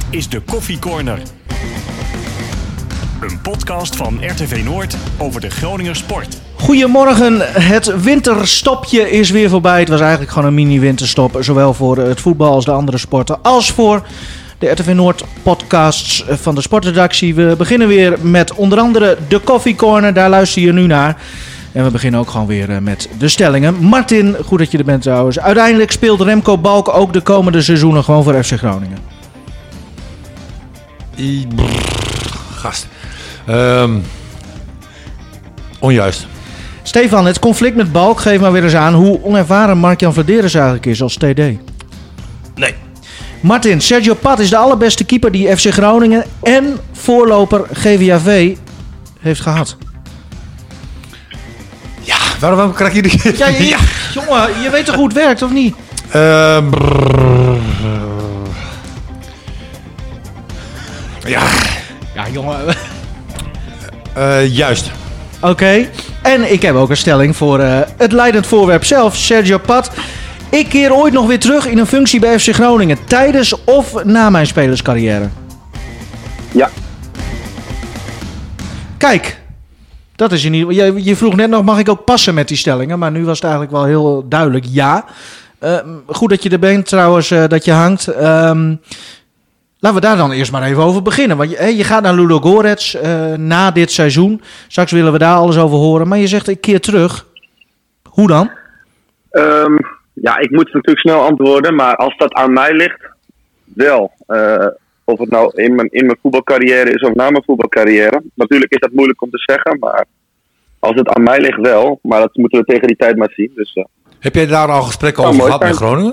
Dit is de Koffie Corner. Een podcast van RTV Noord over de Groninger sport. Goedemorgen, het winterstopje is weer voorbij. Het was eigenlijk gewoon een mini-winterstop, zowel voor het voetbal als de andere sporten, als voor de RTV Noord podcasts van de sportredactie. We beginnen weer met onder andere de Koffie Corner, daar luister je nu naar. En we beginnen ook gewoon weer met de stellingen. Martin, goed dat je er bent trouwens. Uiteindelijk speelt Remco Balk ook de komende seizoenen gewoon voor FC Groningen. Gast. Onjuist. Stefan, het conflict met Balk geeft maar weer eens aan hoe onervaren Mark-Jan Vladeres eigenlijk is als TD. Nee. Martin, Sergio Pat is de allerbeste keeper die FC Groningen en voorloper GVAV heeft gehad. Ja, waarom krijg je die... Ja. Jongen, je weet toch hoe het werkt, of niet? Ja, jongen. Juist. Oké. En ik heb ook een stelling voor het leidend voorwerp zelf, Sergio Pat. Ik keer ooit nog weer terug in een functie bij FC Groningen, tijdens of na mijn spelerscarrière? Ja. Kijk, dat is in ieder geval. Je vroeg net nog, mag ik ook passen met die stellingen? Maar nu was het eigenlijk wel heel duidelijk ja. Goed dat je er bent trouwens, dat je hangt. Laten we daar dan eerst maar even over beginnen. Want je gaat naar Ludogorets na dit seizoen. Straks willen we daar alles over horen. Maar je zegt, ik keer terug. Hoe dan? Ja, ik moet natuurlijk snel antwoorden. Maar als dat aan mij ligt, wel. Of het nou in mijn voetbalcarrière is of na mijn voetbalcarrière. Natuurlijk is dat moeilijk om te zeggen. Maar als het aan mij ligt, wel. Maar dat moeten we tegen die tijd maar zien. Dus, heb jij daar al gesprekken over gehad met Groningen?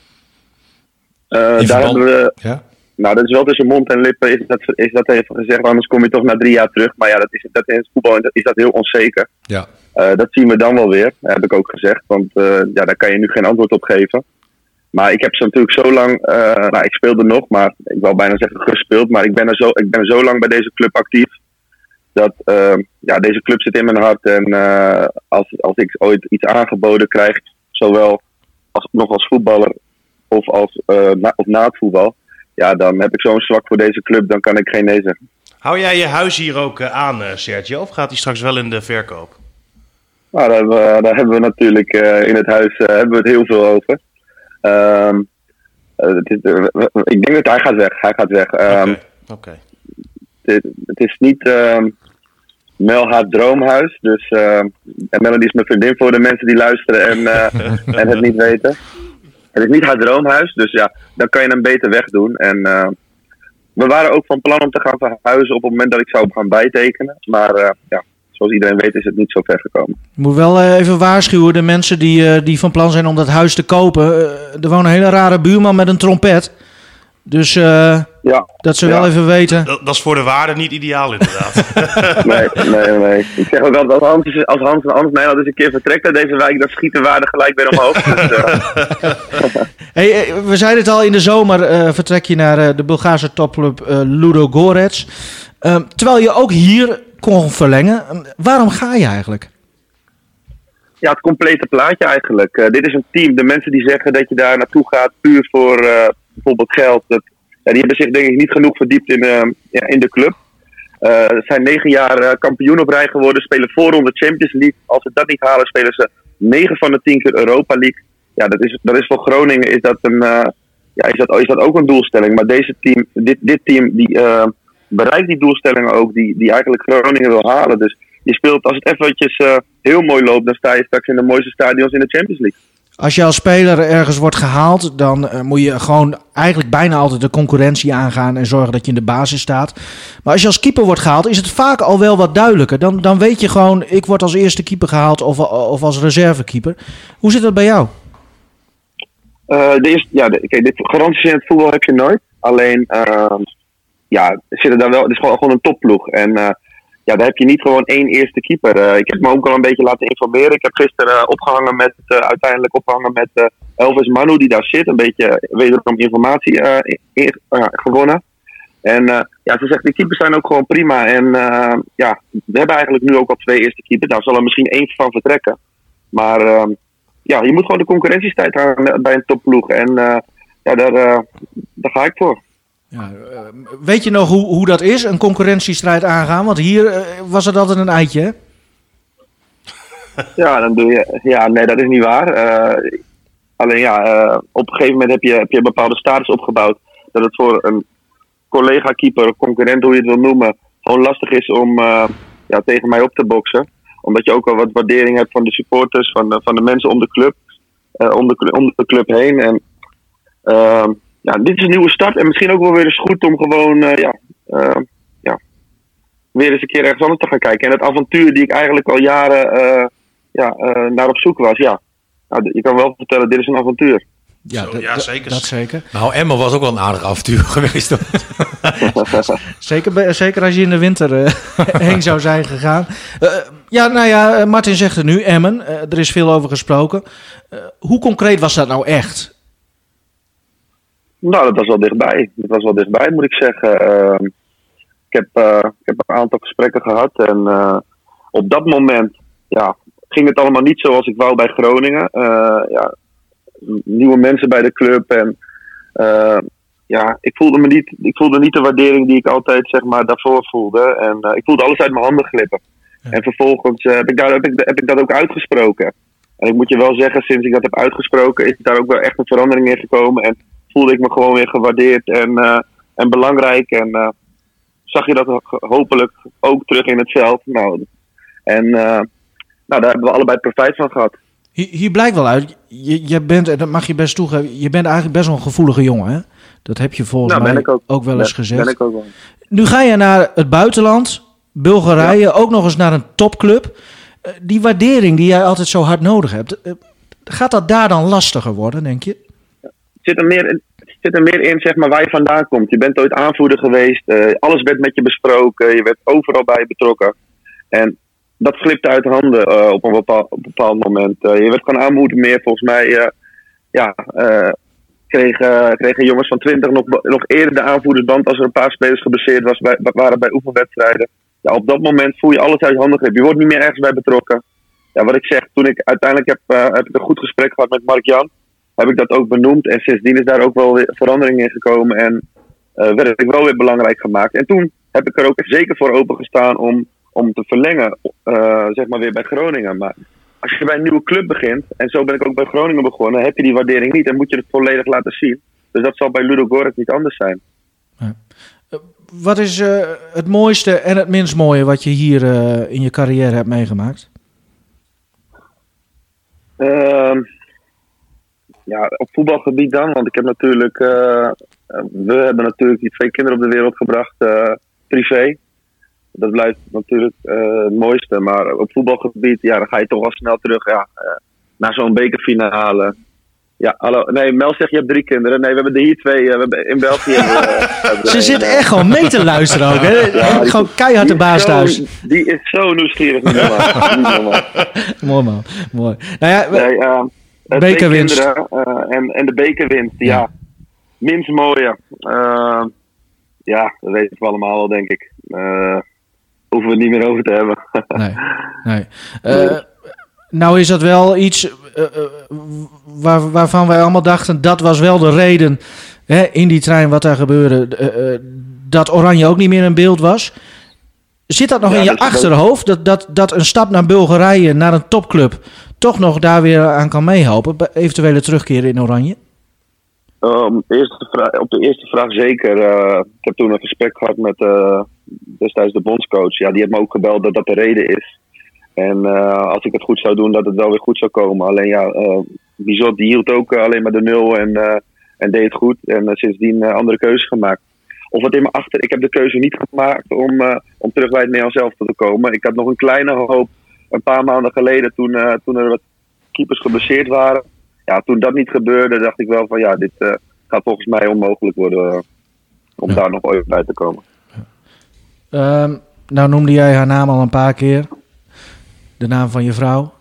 Daar hebben we... Ja? Nou, dat is wel tussen mond en lippen is dat even gezegd. Anders kom je toch na 3 jaar terug. Maar ja, dat in het voetbal is dat heel onzeker. Ja. Dat zien we dan wel weer, heb ik ook gezegd. Want daar kan je nu geen antwoord op geven. Maar ik heb ze natuurlijk zo lang... ik speelde nog, maar ik wil bijna zeggen gespeeld. Maar ik ben er zo lang bij deze club actief. Dat deze club zit in mijn hart. En als ik ooit iets aangeboden krijg, zowel als voetballer of na het voetbal... Ja, dan heb ik zo'n zwak voor deze club, dan kan ik geen nee zeggen. Hou jij je huis hier ook aan, Sergio? Of gaat hij straks wel in de verkoop? Nou, daar hebben we natuurlijk in het huis hebben we het heel veel over. Ik denk dat hij gaat weg. Oké. Het is niet Mel haar droomhuis. Dus, en Melanie is mijn vriendin voor de mensen die luisteren en het niet weten. Het is niet haar droomhuis, dus ja, dan kan je hem beter wegdoen. En we waren ook van plan om te gaan verhuizen op het moment dat ik zou gaan bijtekenen. Maar zoals iedereen weet is het niet zo ver gekomen. Ik moet wel even waarschuwen, de mensen die van plan zijn om dat huis te kopen. Er woont een hele rare buurman met een trompet. Dus dat ze wel even weten. Dat is voor de waarde niet ideaal inderdaad. Nee. Ik zeg ook altijd, als Hans Nijland eens een keer vertrekt uit deze wijk, dan schiet de waarde gelijk weer omhoog. Hey, we zeiden het al, in de zomer vertrek je naar de Bulgaarse topclub Ludogorets. Terwijl je ook hier kon verlengen. Waarom ga je eigenlijk? Ja, het complete plaatje eigenlijk. Dit is een team. De mensen die zeggen dat je daar naartoe gaat puur voor bijvoorbeeld geld. Die hebben zich denk ik niet genoeg verdiept in de club. Ze zijn 9 jaar kampioen op rij geworden. Spelen voorronde Champions League. Als ze dat niet halen, spelen ze 9 van de 10 keer Europa League. Ja, dat is voor Groningen is dat ook een doelstelling. Maar dit team die bereikt die doelstellingen ook die eigenlijk Groningen wil halen. Dus je speelt, als het eventjes heel mooi loopt, dan sta je straks in de mooiste stadions in de Champions League. Als je als speler ergens wordt gehaald, dan moet je gewoon eigenlijk bijna altijd de concurrentie aangaan en zorgen dat je in de basis staat. Maar als je als keeper wordt gehaald, is het vaak al wel wat duidelijker. Dan weet je gewoon, ik word als eerste keeper gehaald of als reservekeeper. Hoe zit dat bij jou? Dit garanties in het voetbal heb je nooit. Alleen, zitten daar wel. Het is gewoon een topploeg. En daar heb je niet gewoon 1 eerste keeper. Ik heb me ook al een beetje laten informeren. Ik heb gisteren uiteindelijk opgehangen met Elvis Manu die daar zit. Een beetje wederom informatie gewonnen. En ze zegt, de keepers zijn ook gewoon prima. En we hebben eigenlijk nu ook al 2 eerste keepers. Daar zal er misschien 1 van vertrekken. Maar je moet gewoon de concurrentiestijd aan bij een topploeg. En daar ga ik voor. Ja, weet je nog hoe dat is, een concurrentiestrijd aangaan? Want hier was het altijd een eitje, hè? Ja, dan doe je. Ja, nee, dat is niet waar. Alleen op een gegeven moment heb je een bepaalde status opgebouwd. Dat het voor een collega-keeper, concurrent, hoe je het wil noemen, gewoon lastig is om tegen mij op te boksen. Omdat je ook al wat waardering hebt van de supporters, van de mensen om de club. Om de club heen. En dit is een nieuwe start. En misschien ook wel weer eens goed om gewoon weer eens een keer ergens anders te gaan kijken. En het avontuur die ik eigenlijk al jaren naar op zoek was. Ja, je kan wel vertellen, dit is een avontuur. Ja, zeker. Dat zeker. Nou, Emmen was ook wel een aardig avontuur geweest. Zeker als je in de winter heen zou zijn gegaan. Martin zegt het nu, Emmen. Er is veel over gesproken. Hoe concreet was dat nou echt? Nou, dat was wel dichtbij. Moet ik zeggen. Ik heb een aantal gesprekken gehad. En op dat moment ging het allemaal niet zoals ik wou bij Groningen. Nieuwe mensen bij de club. En ik voelde niet de waardering die ik altijd zeg maar daarvoor voelde. En ik voelde alles uit mijn handen glippen. Ja. En vervolgens heb ik dat ook uitgesproken. En ik moet je wel zeggen, sinds ik dat heb uitgesproken, is daar ook wel echt een verandering in gekomen. En voelde ik me gewoon weer gewaardeerd en belangrijk. En zag je dat hopelijk ook terug in het veld. Daar hebben we allebei profijt van gehad. Hier blijkt wel uit, je bent, en dat mag je best toegeven, je bent eigenlijk best wel een gevoelige jongen, hè? Dat heb je volgens mij ook wel eens gezegd. Ben ik ook wel. Nu ga je naar het buitenland, Bulgarije, ook nog eens naar een topclub. Die waardering die jij altijd zo hard nodig hebt, gaat dat daar dan lastiger worden, denk je? Het zit er meer in, zeg maar, waar je vandaan komt. Je bent ooit aanvoerder geweest, alles werd met je besproken, je werd overal bij betrokken. En dat glipte uit handen op een bepaald moment. Je werd gewoon aanmoedig meer. Volgens mij kregen jongens van 20 nog eerder de aanvoerdersband als er een paar spelers geblesseerd waren bij oefenwedstrijden. Ja, op dat moment voel je alles uit handen glippen. Je wordt niet meer ergens bij betrokken. Ja, wat ik zeg, toen ik uiteindelijk heb ik een goed gesprek gehad met Mark-Jan, heb ik dat ook benoemd. En sindsdien is daar ook wel weer verandering in gekomen. En werd ik wel weer belangrijk gemaakt. En toen heb ik er ook zeker voor opengestaan om te verlengen, zeg maar weer bij Groningen. Maar als je bij een nieuwe club begint, en zo ben ik ook bij Groningen begonnen, heb je die waardering niet en moet je het volledig laten zien. Dus dat zal bij Ludogorets niet anders zijn. Ja. Wat is het mooiste en het minst mooie wat je hier in je carrière hebt meegemaakt? Op voetbalgebied dan, want ik heb natuurlijk, we hebben natuurlijk die 2 kinderen op de wereld gebracht, privé. Dat blijft natuurlijk het mooiste. Maar op voetbalgebied, dan ga je toch wel snel terug naar zo'n bekerfinale. Ja, hallo. Nee, Mel zegt je hebt 3 kinderen. Nee, we hebben er hier 2. We hebben in België. Ze zitten echt gewoon mee te luisteren ook, hè? Ja, gewoon keihard de baas thuis. Die is zo nieuwsgierig. Niet normaal. Mooi man, mooi. Nou ja, bekerwinst. En de bekerwinst, minst mooie. Dat weten we allemaal wel, denk ik. Hoeven we het niet meer over te hebben. Nee. Nou is dat wel iets waarvan wij allemaal dachten, dat was wel de reden in die trein wat daar gebeurde, dat Oranje ook niet meer in beeld was. Zit dat nog in je achterhoofd, dat een stap naar Bulgarije, naar een topclub, toch nog daar weer aan kan meehelpen, bij eventuele terugkeren in Oranje? Op de eerste vraag zeker. Ik heb toen een gesprek gehad met destijds de bondscoach. Ja, die heeft me ook gebeld dat dat de reden is. En als ik het goed zou doen, dat het wel weer goed zou komen. Alleen Bizot die hield ook alleen maar de 0 en deed het goed. En sindsdien andere keuzes gemaakt. Of het in mijn ik heb de keuze niet gemaakt om terug bij het Nederlands elftal te komen. Ik had nog een kleine hoop een paar maanden geleden toen er wat keepers geblesseerd waren. Ja, toen dat niet gebeurde, dacht ik wel van dit gaat volgens mij onmogelijk worden om daar nog ooit bij te komen. Nou noemde jij haar naam al een paar keer. De naam van je vrouw.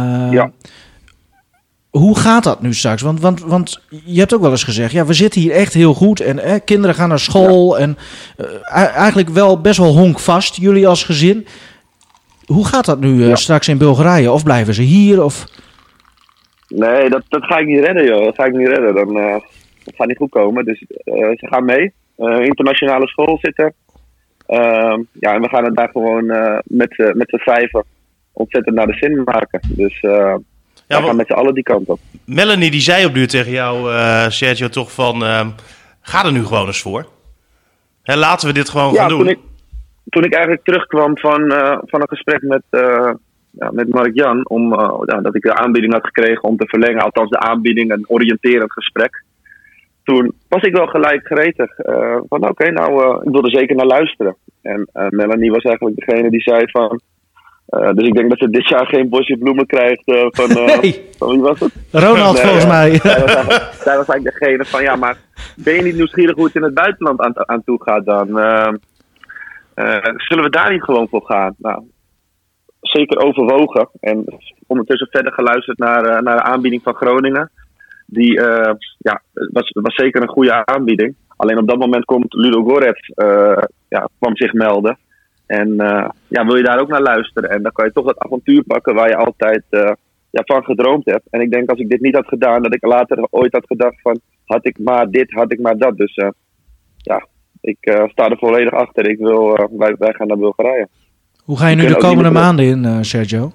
Hoe gaat dat nu straks? Want je hebt ook wel eens gezegd, we zitten hier echt heel goed. En kinderen gaan naar school. En eigenlijk wel best wel honkvast, jullie als gezin. Hoe gaat dat nu straks in Bulgarije? Of blijven ze hier? Of... Nee, dat ga ik niet redden, joh. Dat ga ik niet redden. Dat gaat niet goed komen. Dus ze gaan mee. internationale school zitten. En we gaan het daar gewoon met z'n vijven ontzettend naar de zin maken. Dus we gaan met z'n allen die kant op. Melanie die zei op duur tegen jou, Sergio, toch van... ga er nu gewoon eens voor. Hè, laten we dit gewoon gaan doen. Toen ik eigenlijk terugkwam van een gesprek met Mark-Jan... dat ik de aanbieding had gekregen om te verlengen. Althans de aanbieding, een oriënterend gesprek. Toen was ik wel gelijk gretig. Ik wil er zeker naar luisteren. En Melanie was eigenlijk degene die zei van... dus ik denk dat ze dit jaar geen bosje bloemen krijgt van wie was het? Ronald, volgens mij. Zij was eigenlijk degene van, ja, maar ben je niet nieuwsgierig hoe het in het buitenland aan toe gaat dan? Zullen we daar niet gewoon voor gaan? Nou, zeker overwogen. En ondertussen verder geluisterd naar de aanbieding van Groningen. Die was zeker een goede aanbieding. Alleen op dat moment komt Ludo Gorets kwam zich melden. En wil je daar ook naar luisteren? En dan kan je toch dat avontuur pakken waar je altijd van gedroomd hebt. En ik denk als ik dit niet had gedaan, dat ik later ooit had gedacht van... had ik maar dit, had ik maar dat. Dus ik sta er volledig achter. Wij gaan naar Bulgarije. Hoe ga je nu de komende maanden in, Sergio?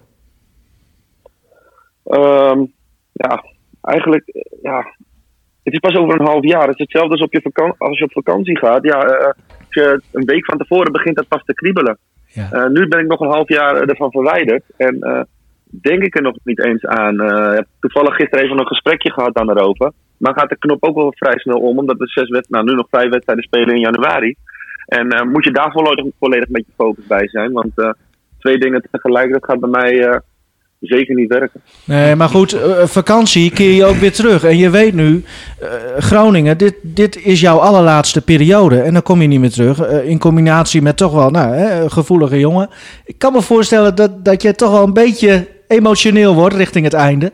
Eigenlijk... Het is pas over een half jaar. Het is hetzelfde als als je op vakantie gaat. Als je een week van tevoren begint dat pas te kriebelen. Ja. Nu ben ik nog een half jaar ervan verwijderd. En denk ik er nog niet eens aan. Ik heb toevallig gisteren even een gesprekje gehad dan erover. Maar gaat de knop ook wel vrij snel om. Omdat we nu nog 5 wedstrijden spelen in januari. En moet je daar volledig met je focus bij zijn. Want 2 dingen tegelijk, dat gaat bij mij... zeker niet werken. Nee, maar goed, vakantie keer je ook weer terug. En je weet nu, Groningen, dit is jouw allerlaatste periode. En dan kom je niet meer terug. In combinatie met toch wel gevoelige jongen. Ik kan me voorstellen dat je toch wel een beetje emotioneel wordt richting het einde.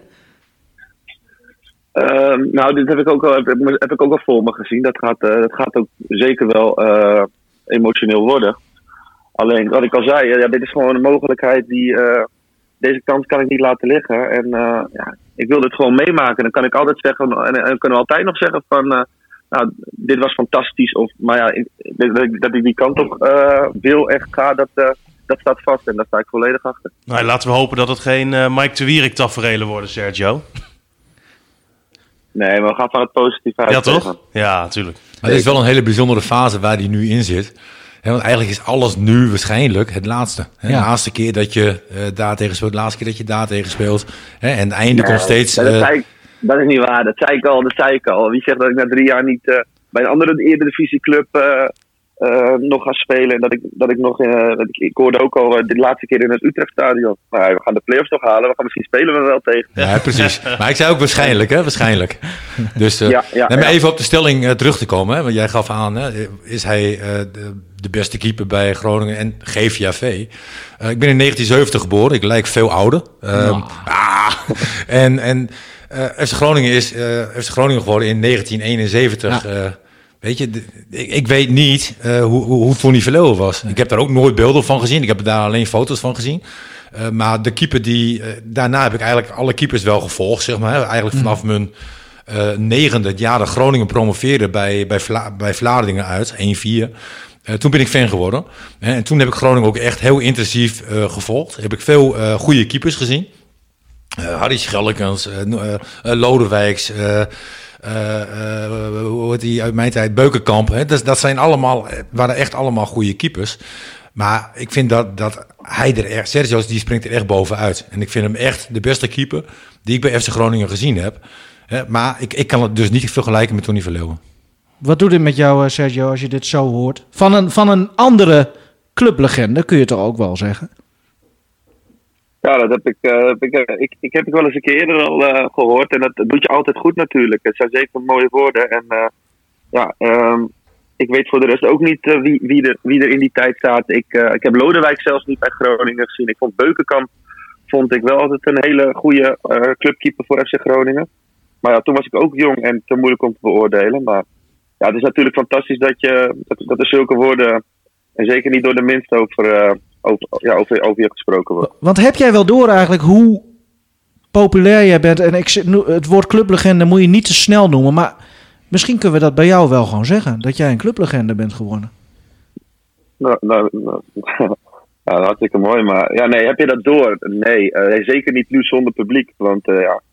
Dit heb ik ook al voor me gezien. Dat gaat ook zeker wel emotioneel worden. Alleen, wat ik al zei, dit is gewoon een mogelijkheid die... Deze kans kan ik niet laten liggen. En ik wil dit gewoon meemaken. Dan kan ik altijd zeggen, en kunnen we altijd nog zeggen van... dit was fantastisch. Dat ik die kant op wil echt ga, dat staat vast. En daar sta ik volledig achter. Nou, laten we hopen dat het geen Mike de Wierik taferelen worden, Sergio. Nee, maar we gaan van het positieve uit. Ja, toch? Ja, natuurlijk. Maar het is wel een hele bijzondere fase waar hij nu in zit. Want eigenlijk is alles nu waarschijnlijk het laatste. De laatste keer dat je daar tegen speelt, de laatste keer dat je daar tegen speelt. En het einde komt steeds... Dat is niet waar, dat zei ik al. Wie zegt dat ik na 3 jaar niet bij een andere eredivisieclub nog ga spelen. En dat ik nog... ik hoorde ook al de laatste keer in het Utrechtstadion. Maar we gaan de play-offs toch halen. Misschien spelen we wel tegen. Ja, precies. Maar ik zei ook waarschijnlijk, hè? Waarschijnlijk. Dus maar even op de stelling terug te komen. Hè? Want jij gaf aan, is hij de beste keeper bij Groningen en GVAV. Ik ben in 1970 geboren. Ik lijk veel ouder. En FC Groningen is FC Groningen geworden in 1971. Ja. Weet je, ik weet niet hoe Tony Verleeuwen was. Ik heb daar ook nooit beelden van gezien. Ik heb daar alleen foto's van gezien. Maar de keeper daarna heb ik eigenlijk alle keepers wel gevolgd, zeg maar. Eigenlijk vanaf mijn 9e jaar dat Groningen promoveerde bij Vlaardingen uit, 1-4. Toen ben ik fan geworden. En toen heb ik Groningen ook echt heel intensief gevolgd. Heb ik veel goede keepers gezien. Harry Schellekens, Lodewijks... hoe heet die uit mijn tijd? Beukenkamp. Hè? Dat waren echt allemaal goede keepers. Maar ik vind dat hij er echt... Sergio, die springt er echt bovenuit. En ik vind hem echt de beste keeper die ik bij FC Groningen gezien heb. Maar ik kan het dus niet vergelijken met Tony Verleeuwen. Wat doet dit met jou, Sergio, als je dit zo hoort? Van een andere clublegende, kun je toch ook wel zeggen? Ja, dat heb ik heb het wel eens een keer eerder al gehoord. En dat doet je altijd goed natuurlijk. Het zijn zeker mooie woorden. En ik weet voor de rest ook niet wie er in die tijd staat. Ik heb Lodewijk zelfs niet bij Groningen gezien. Ik vond Beukenkamp wel altijd een hele goede clubkeeper voor FC Groningen. Maar ja, toen was ik ook jong en te moeilijk om te beoordelen. Maar ja, het is natuurlijk fantastisch dat er zulke woorden... en zeker niet door de minst over je gesproken wordt. Want heb jij wel door eigenlijk hoe populair jij bent? En het woord clublegende moet je niet te snel noemen. Maar Misschien kunnen we dat bij jou wel gewoon zeggen. Dat jij een clublegende bent geworden. Nou, hartstikke mooi. Maar ja, nee, heb je dat door? Nee, zeker niet nu zonder publiek. Want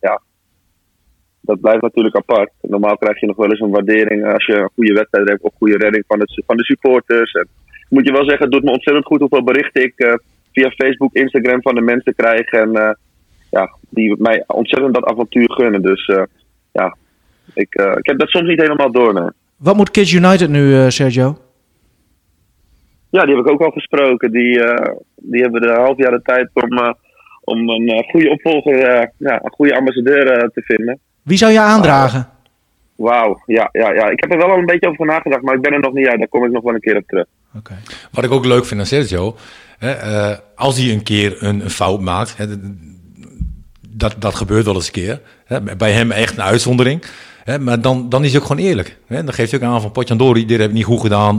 dat blijft natuurlijk apart. Normaal krijg je nog wel eens een waardering als je een goede wedstrijd hebt of goede redding van de supporters. En moet je wel zeggen, het doet me ontzettend goed hoeveel berichten ik via Facebook, Instagram van de mensen krijg. En die mij ontzettend dat avontuur gunnen. Dus ik heb dat soms niet helemaal door. Nee. Wat moet Kids United nu, Sergio? Ja, die heb ik ook al gesproken. Die hebben een half jaar de tijd om een goede opvolger, een goede ambassadeur te vinden. Wie zou je aandragen? Wauw, ja. Ik heb er wel al een beetje over nagedacht, maar ik ben er nog niet uit. Daar kom ik nog wel een keer op terug. Okay. Wat ik ook leuk vind aan Sergio, als hij een keer een fout maakt, dat gebeurt wel eens een keer. Bij hem echt een uitzondering. Maar dan is hij ook gewoon eerlijk. Dan geeft hij ook aan van Potjandori, dit heb ik niet goed gedaan.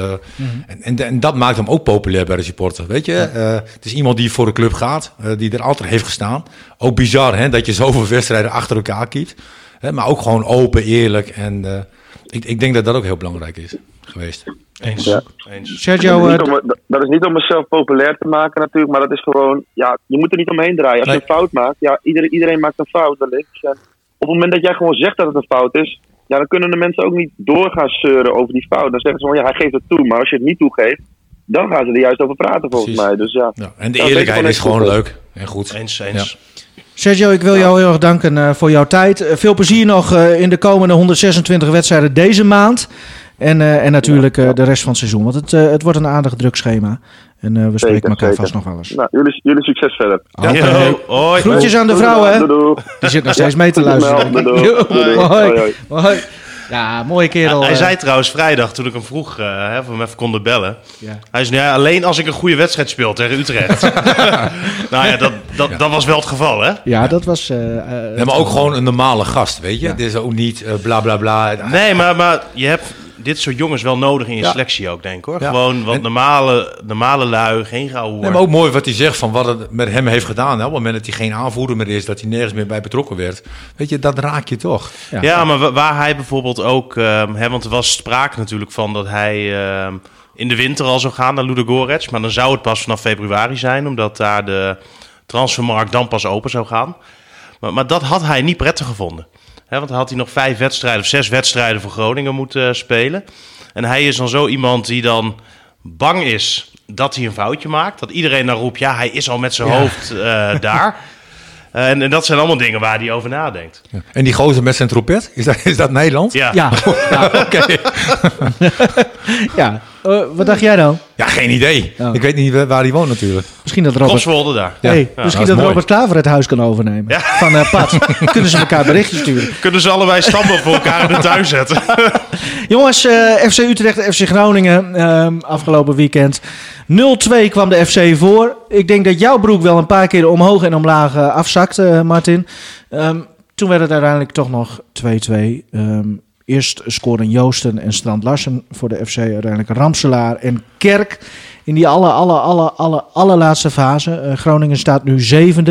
En dat maakt hem ook populair bij de supporter. Weet je, het is iemand die voor de club gaat, die er altijd heeft gestaan. Ook bizar dat je zoveel wedstrijden achter elkaar kiet. Maar ook gewoon open, eerlijk. En ik denk dat dat ook heel belangrijk is geweest. Eens. Ja. Eens. Sergio, dat is niet om mezelf populair te maken natuurlijk, maar dat is gewoon, je moet er niet omheen draaien. Als je een fout maakt, iedereen maakt een fout wellicht. En op het moment dat jij gewoon zegt dat het een fout is, dan kunnen de mensen ook niet doorgaan zeuren over die fout. Dan zeggen ze van, hij geeft het toe, maar als je het niet toegeeft, dan gaan ze er juist over praten volgens mij. Dus ja. En de eerlijkheid is gewoon leuk en goed. Eens. Ja. Sergio, ik wil jou heel erg danken voor jouw tijd. Veel plezier nog in de komende 126 wedstrijden deze maand. En natuurlijk de rest van het seizoen. Want het wordt een aardig druk schema. En we spreken elkaar vast nog wel eens. Nou, jullie succes verder. Hoi. Groetjes aan de vrouw, hè? Die zit nog steeds mee te luisteren. Hoi. Ja, mooie kerel. Hij zei trouwens vrijdag, toen ik hem vroeg of we hem even konden bellen. Ja. Hij zei, alleen als ik een goede wedstrijd speel tegen Utrecht. Nou ja, dat was wel het geval, hè? Ja, dat was... maar ook gewoon een normale gast, weet je? Het is ook niet bla bla bla. Nee, maar je hebt dit soort jongens wel nodig in je selectie ook, denk ik, hoor. Ja. Gewoon wat normale lui, geen gouden hoer. Nee, maar ook mooi wat hij zegt van wat het met hem heeft gedaan. Hè? Op het moment dat hij geen aanvoerder meer is, dat hij nergens meer bij betrokken werd. Weet je, dat raak je toch. Ja, maar waar hij bijvoorbeeld ook... want er was sprake natuurlijk van dat hij in de winter al zou gaan naar Ludogorets. Maar dan zou het pas vanaf februari zijn, omdat daar de transfermarkt dan pas open zou gaan. Maar dat had hij niet prettig gevonden. Want dan had hij nog 5 wedstrijden of 6 wedstrijden voor Groningen moeten spelen. En hij is dan zo iemand die dan bang is dat hij een foutje maakt. Dat iedereen dan roept, hij is al met zijn hoofd daar. En dat zijn allemaal dingen waar hij over nadenkt. Ja. En die gozer met zijn trompet, is dat Nederland? Ja. Oké. Ja. Wat dacht jij dan? Ja, geen idee. Ik weet niet waar hij woont natuurlijk. Misschien dat Robert... Koswolde daar. Misschien dat Robert Klaver het huis kan overnemen. Ja. Van Pat. Kunnen ze elkaar berichtjes sturen. Kunnen ze allebei stammen voor elkaar in de tuin zetten. Jongens, FC Utrecht, FC Groningen afgelopen weekend. 0-2 kwam de FC voor. Ik denk dat jouw broek wel een paar keer omhoog en omlaag afzakte, Martin. Toen werd het uiteindelijk toch nog 2-2. Eerst scoren Joosten en Strand Larsen voor de FC. Uiteindelijk Ramselaar en Kerk in die allerlaatste fase. Groningen staat nu 7e.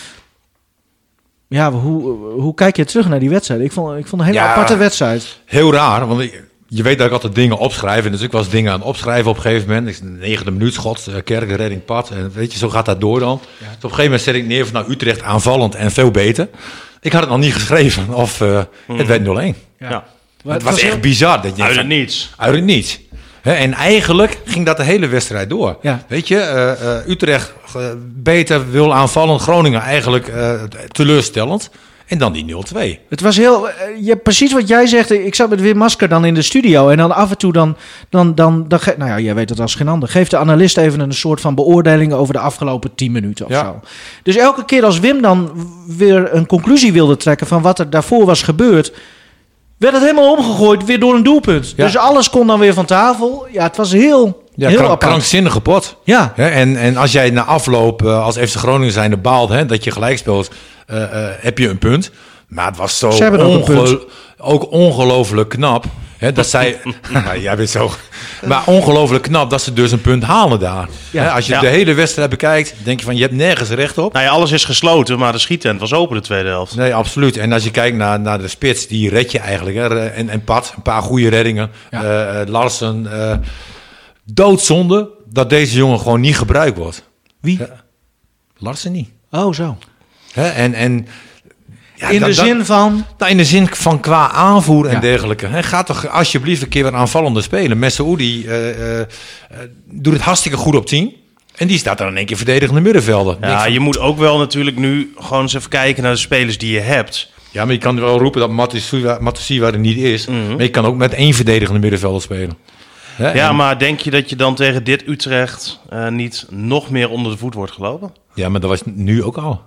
Ja, hoe kijk je terug naar die wedstrijd? Ik vond een hele aparte wedstrijd. Heel raar, want je weet dat ik altijd dingen opschrijf. Dus ik was dingen aan het opschrijven op een gegeven moment. Ik 9e minuut schot, Kerk, redding, Pat. En weet je, zo gaat dat door dan. Ja. Dus op een gegeven moment zet ik neer van Utrecht aanvallend en veel beter. Ik had het nog niet geschreven of het werd 0-1. Ja. Het was echt bizar. Dat je uit het niets. Uit het niets. En eigenlijk ging dat de hele wedstrijd door. Ja. Weet je, Utrecht beter, wil aanvallend. Groningen eigenlijk teleurstellend. En dan die 0-2. Het was heel... precies wat jij zegt. Ik zat met Wim Masker dan in de studio. En dan af en toe dan jij weet het als geen ander. Geeft de analist even een soort van beoordeling over de afgelopen 10 minuten of zo. Dus elke keer als Wim dan weer een conclusie wilde trekken van wat er daarvoor was gebeurd, werd het helemaal omgegooid weer door een doelpunt. Ja. Dus alles kon dan weer van tafel. Ja, het was heel apart. Krankzinnige pot. Ja. En als jij na afloop als FC Groningen zijnde baalt dat je gelijk speelt, heb je een punt. Maar het was zo ook ongelooflijk knap. Hè, dat zij... jij bent zo... Maar ongelooflijk knap dat ze dus een punt halen daar. Ja. Hè, als je de hele wedstrijd bekijkt, denk je van, je hebt nergens recht op. Nou ja, alles is gesloten, maar de schiettent was open de tweede helft. Nee, absoluut. En als je kijkt naar de spits, die red je eigenlijk. Hè. En Pat, een paar goede reddingen. Larsen, doodzonde dat deze jongen gewoon niet gebruikt wordt. Wie? Larsen niet. Oh, zo. Hè, en ja, In de zin van... Nou, in de zin van qua aanvoer en Ja. dergelijke. Hè, ga toch alsjeblieft een keer wat aanvallender spelen. Messaoudi doet het hartstikke goed op 10. En die staat dan in één keer verdedigende middenvelden. Ja, je moet ook wel natuurlijk nu gewoon eens even kijken naar de spelers die je hebt. Ja, maar je kan wel roepen dat Matusiwa er niet is. Maar je kan ook met 1 verdedigende middenvelder spelen. Hè, Ja, en- maar denk je dat je dan tegen dit Utrecht niet nog meer onder de voet wordt gelopen? Ja, maar dat was nu ook al.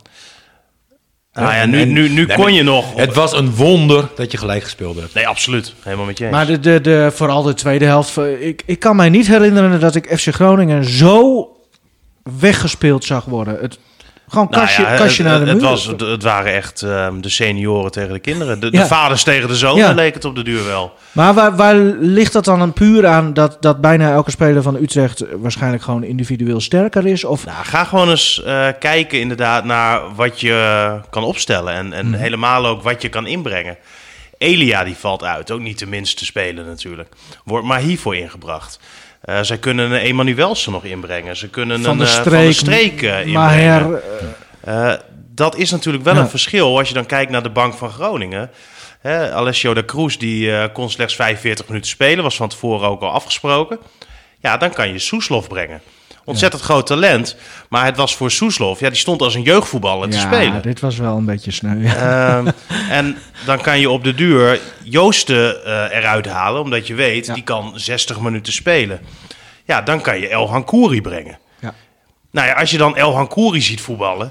Nou ja, En- nu kon je nog. Het was een wonder dat je gelijk gespeeld hebt. Nee, absoluut. Helemaal met je eens. Maar vooral de tweede helft... Ik kan mij niet herinneren dat ik FC Groningen zo weggespeeld zag worden. Gewoon Nou kastje naar de muur. Het waren echt de senioren tegen de kinderen. De Ja. vaders tegen de zonen Ja. leek het op de duur wel. Maar waar ligt dat dan puur aan dat bijna elke speler van Utrecht waarschijnlijk gewoon individueel sterker is? Of Nou, ga gewoon eens kijken inderdaad naar wat je kan opstellen. En helemaal ook wat je kan inbrengen. Elia die valt uit. Ook niet de minste speler natuurlijk. Wordt maar hiervoor ingebracht. Zij kunnen een Emanuelsen nog inbrengen. Ze kunnen Van een de Van de Streek, Streek Maher... inbrengen. Dat is natuurlijk wel een verschil als je dan kijkt naar de bank van Groningen. Alessio da Cruz die kon slechts 45 minuten spelen. Was van tevoren ook al afgesproken. Ja, dan kan je Soeslof brengen. Ontzettend groot talent. Maar het was voor Soeslof. Ja, die stond als een jeugdvoetballer te spelen. dit was wel een beetje sneu. Ja. En dan kan je op de duur Joosten eruit halen. Omdat je weet, die kan 60 minuten spelen. Ja, dan kan je El Hankouri brengen. Ja. Nou ja, als je dan El Hankouri ziet voetballen...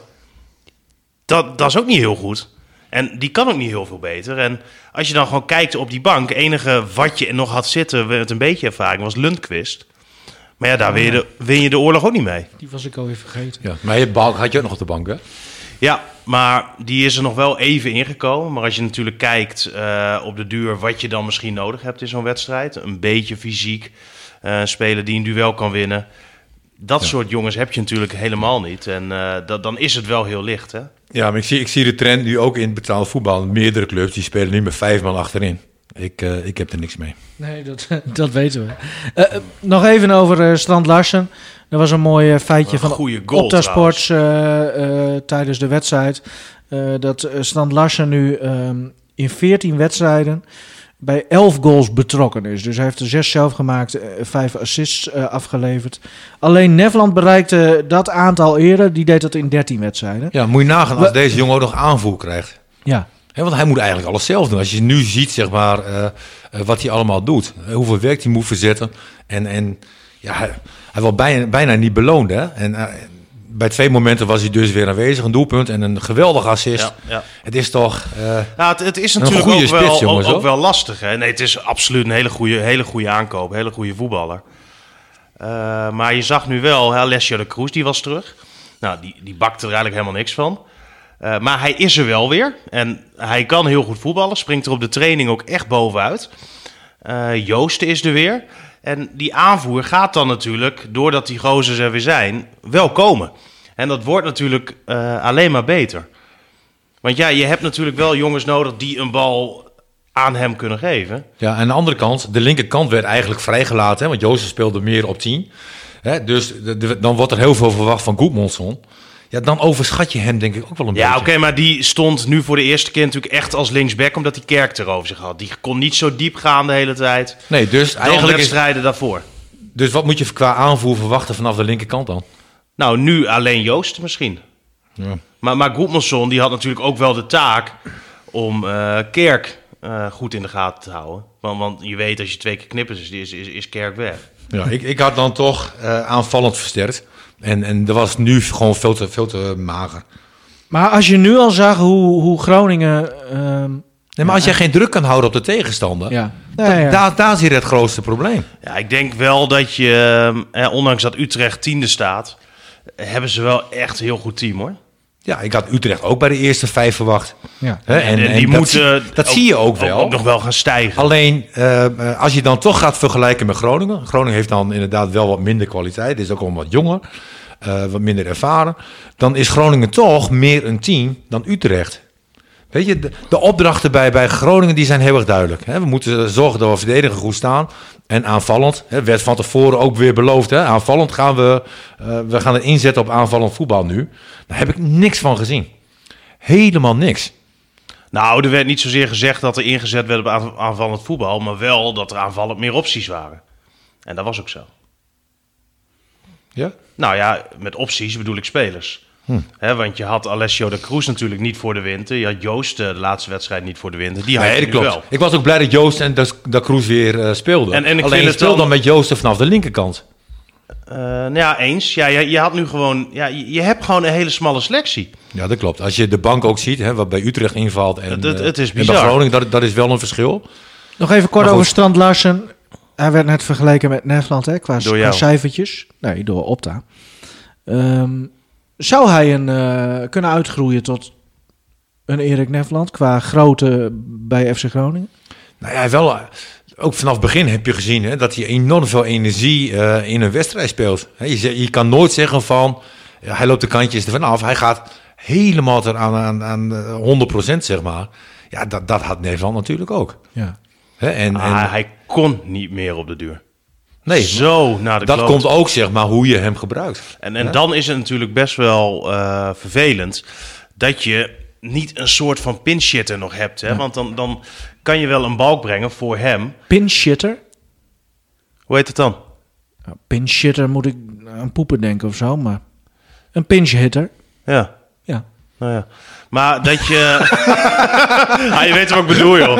Dat is ook niet heel goed. En die kan ook niet heel veel beter. En als je dan gewoon kijkt op die bank... enige wat je nog had zitten met een beetje ervaring was Lundqvist. Maar ja, daar win je de oorlog ook niet mee. Die was ik alweer vergeten. Ja, maar je balk had je ook nog op de bank, hè? Ja, maar die is er nog wel even ingekomen. Maar als je natuurlijk kijkt op de duur wat je dan misschien nodig hebt in zo'n wedstrijd. Een beetje fysiek, een speler die een duel kan winnen. Dat soort jongens heb je natuurlijk helemaal niet. En dan is het wel heel licht, hè? Ja, maar ik zie de trend nu ook in betaalde voetbal. Meerdere clubs die spelen nu met 5 man achterin. Ik heb er niks mee. Nee, dat weten we. Nog even over Strand Larsen. Er was een mooi feitje van goede goal, Optasports tijdens de wedstrijd. Dat Strand Larsen nu in 14 wedstrijden bij 11 goals betrokken is. Dus hij heeft er 6 zelf gemaakt, 5 assists afgeleverd. Alleen Nevland bereikte dat aantal eerder. Die deed dat in 13 wedstrijden. Ja, moet je nagaan als deze jongen ook nog aanvoer krijgt. Ja. He, want hij moet eigenlijk alles zelf doen. Als je nu ziet, zeg maar, wat hij allemaal doet. Hoeveel werk hij moet verzetten. En ja, hij wordt bijna niet beloond. Hè? En bij 2 momenten was hij dus weer aanwezig. Een doelpunt en een geweldig assist. Ja. Het is toch... Het is natuurlijk goede ook, spits, wel, jongens, ook hoor. wel lastig. Hè? Nee, het is absoluut een hele goede aankoop. Een hele goede voetballer. Maar je zag nu wel, Alessio da Cruz, die was terug. Nou, die bakte er eigenlijk helemaal niks van. Maar hij is er wel weer. En hij kan heel goed voetballen. Springt er op de training ook echt bovenuit. Joosten is er weer. En die aanvoer gaat dan natuurlijk, doordat die gozers er weer zijn, wel komen. En dat wordt natuurlijk alleen maar beter. Want ja, je hebt natuurlijk wel jongens nodig die een bal aan hem kunnen geven. Ja, aan de andere kant, de linkerkant werd eigenlijk vrijgelaten. Hè, want Joosten speelde meer op 10. Hè, dus dan wordt er heel veel verwacht van Goedmondson. Ja, dan overschat je hem denk ik ook wel een beetje. Ja, oké, maar die stond nu voor de eerste keer natuurlijk echt als linksback, omdat die Kerk erover zich had. Die kon niet zo diep gaan de hele tijd. Nee, dus Dan eigenlijk is... wedstrijden daarvoor. Dus wat moet je qua aanvoer verwachten vanaf de linkerkant dan? Nou, nu alleen Joost misschien. Ja. Maar Goedmanson die had natuurlijk ook wel de taak om Kerk goed in de gaten te houden. Want je weet, als je 2 keer knippert, is Kerk weg. Ja, ik had dan toch aanvallend versterkt. En dat was nu gewoon veel te mager. Maar als je nu al zag hoe Groningen... Nee, maar als jij geen druk kan houden op de tegenstander, ja. Daar zit het grootste probleem. Ja, ik denk wel dat je, ondanks dat Utrecht 10e staat, hebben ze wel echt een heel goed team, hoor. Ja, ik had Utrecht ook bij de eerste 5 verwacht. Ja. En die moeten dat zie je ook wel. Ook nog wel gaan stijgen. Alleen, als je dan toch gaat vergelijken met Groningen. Groningen heeft dan inderdaad wel wat minder kwaliteit. Is ook al wat jonger. Wat minder ervaren. Dan is Groningen toch meer een team dan Utrecht. Weet je, de opdrachten bij Groningen die zijn heel erg duidelijk. Hè? We moeten zorgen dat we verdedigen goed staan. En aanvallend, werd van tevoren ook weer beloofd. Hè? Aanvallend gaan we gaan het inzetten op aanvallend voetbal nu. Daar heb ik niks van gezien. Helemaal niks. Nou, er werd niet zozeer gezegd dat er ingezet werd op aanvallend voetbal, maar wel dat er aanvallend meer opties waren. En dat was ook zo. Ja? Nou ja, met opties bedoel ik spelers. Want je had Alessio de Cruz natuurlijk niet voor de winter. Je had Joost de laatste wedstrijd niet voor de winter. Die had je nu klopt. wel. Ik was ook blij dat Joost en dat Cruz weer speelden. En ik alleen vind speelde dan met Joost vanaf de linkerkant. Eens. Ja, je had nu gewoon... Ja, je hebt gewoon een hele smalle selectie. Ja, dat klopt. Als je de bank ook ziet, wat bij Utrecht invalt en, het is en bij bizar. Groningen, dat is wel een verschil. Nog even kort over Strand Larsen. Hij werd net vergeleken met Nederland, hè, qua cijfertjes. Nee, door Opta. Zou hij kunnen uitgroeien tot een Erik Nefland qua grootte bij FC Groningen? Nou ja, wel. Ook vanaf het begin heb je gezien dat hij enorm veel energie in een wedstrijd speelt. Je kan nooit zeggen van, hij loopt de kantjes ervan af. Hij gaat helemaal aan 100%, zeg maar. Ja, dat had Nederland natuurlijk ook. Ja. Hij kon niet meer op de duur. Nee, zo naar de dat kloot. komt ook, zeg maar, hoe je hem gebruikt. En dan is het natuurlijk best wel vervelend dat je niet een soort van pinch-hitter nog hebt. Hè? Ja. Want dan kan je wel een balk brengen voor hem. Pinch-hitter? Hoe heet het dan? Pinch-hitter moet ik aan poepen denken of zo, maar een pinch-hitter. Ja. Ja. Nou ja. Maar dat je... je weet wat ik bedoel, joh.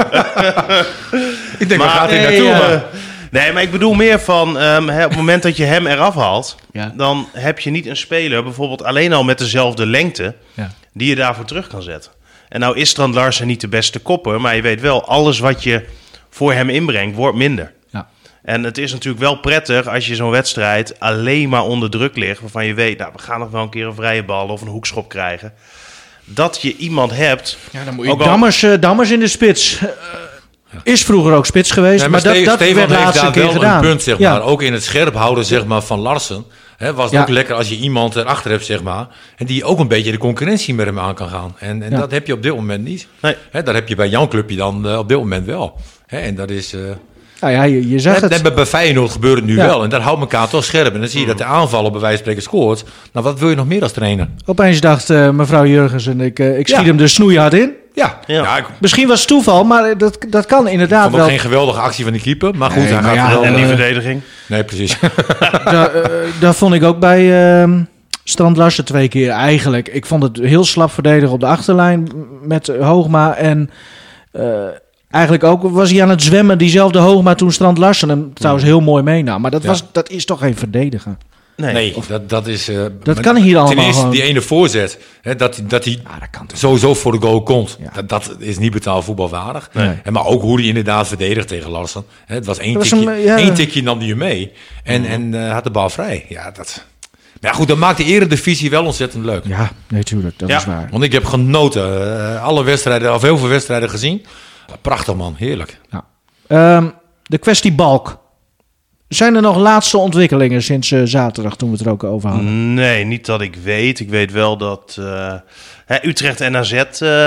Ik denk, waar gaat hij naartoe? Nee, maar ik bedoel meer van... op het moment dat je hem eraf haalt... dan heb je niet een speler... bijvoorbeeld alleen al met dezelfde lengte... die je daarvoor terug kan zetten. En nou is Strand Larsen niet de beste kopper... maar je weet wel, alles wat je voor hem inbrengt... wordt minder. Ja. En het is natuurlijk wel prettig... als je zo'n wedstrijd alleen maar onder druk ligt... waarvan je weet, nou, we gaan nog wel een keer een vrije bal... of een hoekschop krijgen... dat je iemand hebt... Ja, dan moet je Dammers in de spits... Is vroeger ook spits geweest, nee, maar dat werd laatst een keer gedaan. Een punt, zeg maar. Ook in het scherp houden, zeg maar, van Larsen. Was het ook lekker als je iemand erachter hebt, zeg maar. En die ook een beetje de concurrentie met hem aan kan gaan. En dat heb je op dit moment niet. Nee. Dat heb je bij jouw clubje dan op dit moment wel. En dat is... je zegt het. Bij Feyenoord gebeurt het nu wel. En dat houdt elkaar toch scherp. En dan zie je dat de aanvaller bij wijze van spreken scoort. Nou, wat wil je nog meer als trainer? Opeens dacht mevrouw Jurgensen, ik schiet hem er snoeihard in. Ja. Misschien was het toeval, maar dat kan inderdaad wel. Geen geweldige actie van die keeper, maar goed. Hij gaat wel, en die verdediging. Nee, precies. Daar vond ik ook bij Strand Larsen 2 keer eigenlijk. Ik vond het heel slap verdedigen op de achterlijn met Hoogma. En eigenlijk ook was hij aan het zwemmen, diezelfde Hoogma, toen Strand Larsen hem trouwens heel mooi meenam. Maar dat is toch geen verdediger? Nee, dat is... dat kan hier allemaal. Ten eerste gewoon. die ene voorzet, dat hij sowieso voor de goal komt. Ja. Dat is niet betaald voetbalwaardig. Nee. Maar ook hoe hij inderdaad verdedigt tegen Larsen. Het was één tikje nam hij mee en had de bal vrij. Ja, dat... Maar goed, dat maakt de eredivisie wel ontzettend leuk. Ja, natuurlijk, dat is waar. Want ik heb genoten. Alle wedstrijden, of heel veel wedstrijden gezien. Prachtig, man. Heerlijk. Ja. De kwestie balk. Zijn er nog laatste ontwikkelingen sinds zaterdag, toen we het er ook over hadden? Nee, niet dat ik weet. Ik weet wel dat Utrecht en AZ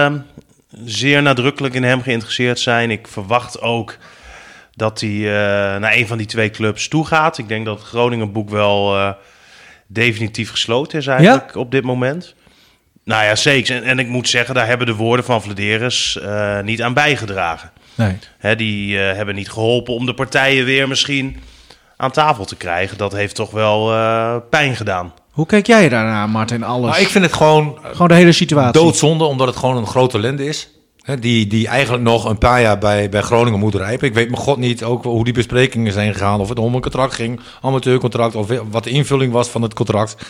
zeer nadrukkelijk in hem geïnteresseerd zijn. Ik verwacht ook dat hij naar een van die 2 clubs toe gaat. Ik denk dat het Groningen-boek wel definitief gesloten is eigenlijk op dit moment. Nou ja, zeker. En ik moet zeggen, daar hebben de woorden van Vladeres niet aan bijgedragen. Nee. Die hebben niet geholpen om de partijen weer misschien aan tafel te krijgen. Dat heeft toch wel pijn gedaan. Hoe kijk jij daarnaar, Martin? Alles? Nou, ik vind het gewoon de hele situatie doodzonde, omdat het gewoon een groot talent is. Die eigenlijk nog een paar jaar bij Groningen moet rijpen. Ik weet mijn god niet ook hoe die besprekingen zijn gegaan. Of het om een contract ging, amateurcontract, of wat de invulling was van het contract.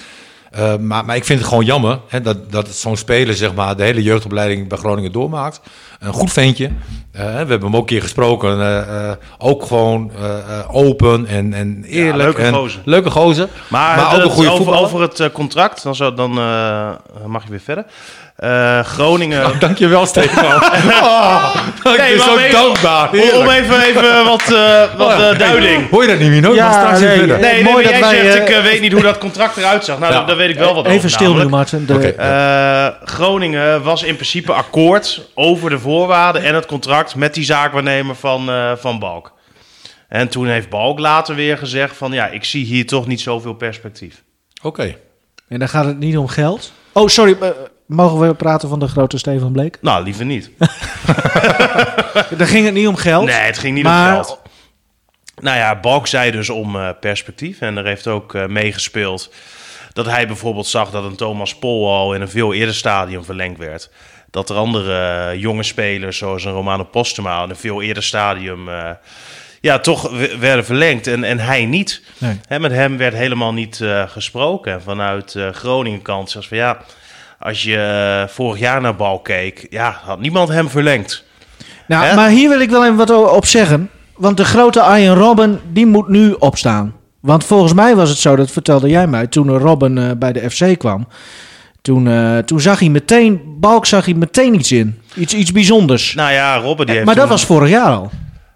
Maar ik vind het gewoon jammer dat zo'n speler zeg maar, de hele jeugdopleiding bij Groningen doormaakt. Een goed ventje. We hebben hem ook een keer gesproken. Ook gewoon open en eerlijk. Leuke gozer. Maar ook een goede voetballer. Over het contract, dan mag je weer verder. Groningen... Dankjewel, Stefan. Ik ben zo dankbaar. Om even wat duiding. Hoor je dat niet, Mino? Ja, Nee, mooi maar dat jij wij, zegt, ik weet niet hoe dat contract eruit zag. Nou, daar weet ik wel wat over. Even stil nu, Martin. Groningen was in principe akkoord over de voorwaarden en het contract met die zaakwaarnemer van Balk. En toen heeft Balk later weer gezegd van ja, ik zie hier toch niet zoveel perspectief. Oké. En dan gaat het niet om geld? Oh, sorry. Mogen we praten van de grote Stefan Bleek? Nou, liever niet. Dan ging het niet om geld? Nee, het ging niet om geld. Nou ja, Balk zei dus om perspectief. En er heeft ook meegespeeld dat hij bijvoorbeeld zag dat een Thomas Pol al in een veel eerder stadium verlengd werd. Dat er andere jonge spelers, zoals een Romano Postema, in een veel eerder stadium toch werden verlengd. En hij niet. Nee. Met hem werd helemaal niet gesproken. En vanuit Groningen kant zelfs van ja, als je vorig jaar naar Balk keek, had niemand hem verlengd. Nou, maar hier wil ik wel even wat op zeggen. Want de grote Arjen Robben, die moet nu opstaan. Want volgens mij was het zo, dat vertelde jij mij, toen Robben bij de FC kwam. Toen zag hij meteen, Balk zag hij meteen iets in. Iets bijzonders. Nou ja, Robben die heeft maar dat was vorig jaar al.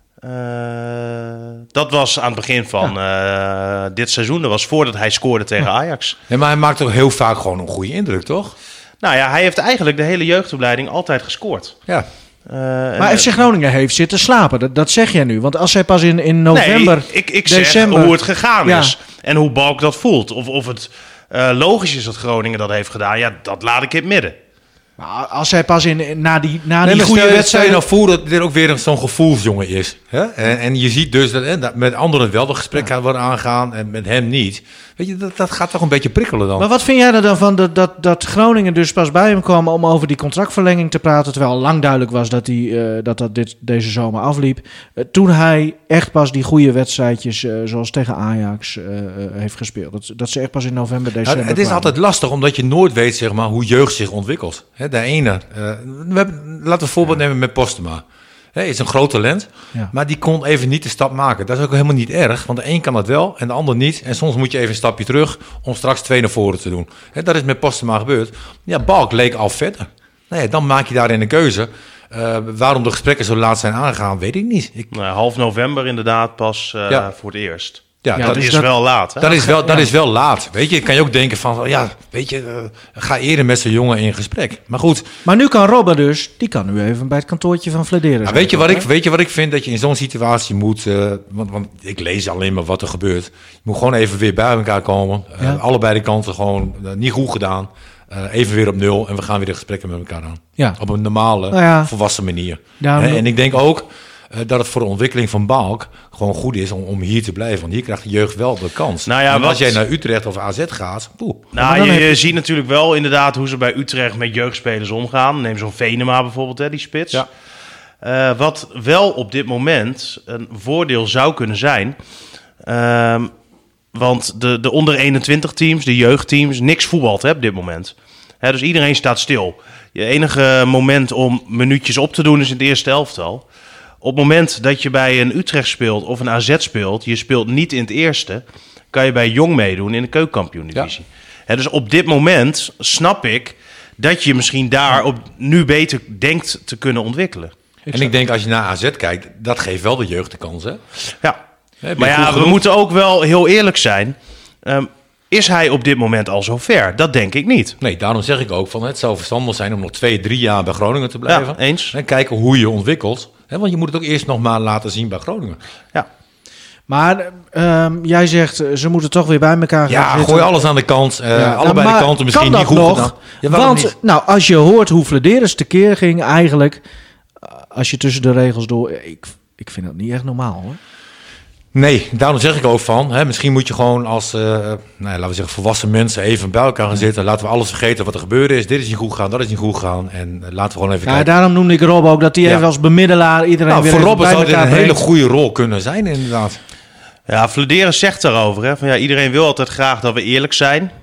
Dat was aan het begin van dit seizoen. Dat was voordat hij scoorde tegen Ajax. Ja, maar hij maakt ook heel vaak gewoon een goede indruk, toch? Nou ja, hij heeft eigenlijk de hele jeugdopleiding altijd gescoord. Ja. Maar FC Groningen heeft zitten slapen, dat zeg jij nu. Want als hij pas in november, ik december... zeg hoe het gegaan is. En hoe Balk dat voelt. Of het logisch is dat Groningen dat heeft gedaan. Ja, dat laat ik in het midden. Maar als hij pas na die goede wedstrijd... Stel je nou voor dat dit ook weer zo'n gevoelsjongen is. Hè? En je ziet dus dat met anderen wel de gesprek gaat worden aangaan en met hem niet. Weet je, dat gaat toch een beetje prikkelen dan. Maar wat vind jij er dan van dat Groningen dus pas bij hem kwam om over die contractverlenging te praten, terwijl al lang duidelijk was dat deze zomer afliep. Toen hij echt pas die goede wedstrijdjes, zoals tegen Ajax, heeft gespeeld. Dat ze echt pas in november, december het is kwamen. altijd lastig, omdat je nooit weet zeg maar, hoe jeugd zich ontwikkelt. De ene, laten we een voorbeeld nemen met Postema. Hij is een groot talent, maar die kon even niet de stap maken. Dat is ook helemaal niet erg, want de een kan het wel en de ander niet. En soms moet je even een stapje terug om straks 2 naar voren te doen. Dat is met Postema gebeurd. Ja, Balk leek al verder. Nou ja, dan maak je daarin een keuze. Waarom de gesprekken zo laat zijn aangegaan, weet ik niet. Half november inderdaad pas voor het eerst. Ja, dat is wel laat. Hè? Dat is wel laat. Weet je, kan je ook denken van, ga eerder met zo'n jongen in gesprek. Maar goed. Maar nu kan Robben dus, die kan nu even bij het kantoortje van Vlederen zijn. Weet je wat ik vind dat je in zo'n situatie moet, want ik lees alleen maar wat er gebeurt. Je moet gewoon even weer bij elkaar komen. Allebei de kanten gewoon niet goed gedaan. Even weer op nul en we gaan weer de gesprekken met elkaar aan. Ja. Op een normale, volwassen manier. En ik denk ook dat het voor de ontwikkeling van Balk gewoon goed is om hier te blijven. Want hier krijgt de jeugd wel de kans. Nou ja, als jij naar Utrecht of AZ gaat... je ziet natuurlijk wel inderdaad hoe ze bij Utrecht met jeugdspelers omgaan. Neem zo'n Venema bijvoorbeeld, die spits. Ja. Wat wel op dit moment een voordeel zou kunnen zijn... want de onder 21 teams, de jeugdteams, niks voetbalt op dit moment. Dus iedereen staat stil. Je enige moment om minuutjes op te doen is in het eerste elftal. Op het moment dat je bij een Utrecht speelt of een AZ speelt, je speelt niet in het eerste, kan je bij Jong meedoen in de keukenkampioen-divisie. Ja. Dus op dit moment snap ik dat je misschien daar nu beter denkt te kunnen ontwikkelen. En ik denk als je naar AZ kijkt, dat geeft wel de jeugd de kans, hè? Ja. Maar we moeten ook wel heel eerlijk zijn. Is hij op dit moment al zo ver? Dat denk ik niet. Nee, daarom zeg ik ook van het zou verstandig zijn om nog 2-3 jaar bij Groningen te blijven. Ja, eens. En kijken hoe je ontwikkelt. Want je moet het ook eerst nog maar laten zien bij Groningen. Ja. Maar jij zegt, ze moeten toch weer bij elkaar gaan zitten. Gooi alles aan de kant. Allebei de kanten misschien niet goed nog, gedaan. Want niet? Als je hoort hoe Vlederis tekeer ging eigenlijk, als je tussen de regels door... Ik vind dat niet echt normaal, hoor. Nee, daarom zeg ik ook van, misschien moet je gewoon als, laten we zeggen, volwassen mensen even bij elkaar gaan zitten. Laten we alles vergeten wat er gebeurd is. Dit is niet goed gegaan, dat is niet goed gegaan. En laten we gewoon even kijken. Daarom noemde ik Rob ook, dat hij even als bemiddelaar iedereen weer voor Rob bij zou dit een brengt. hele goede rol kunnen zijn, inderdaad. Ja, Vlederis zegt daarover, van iedereen wil altijd graag dat we eerlijk zijn.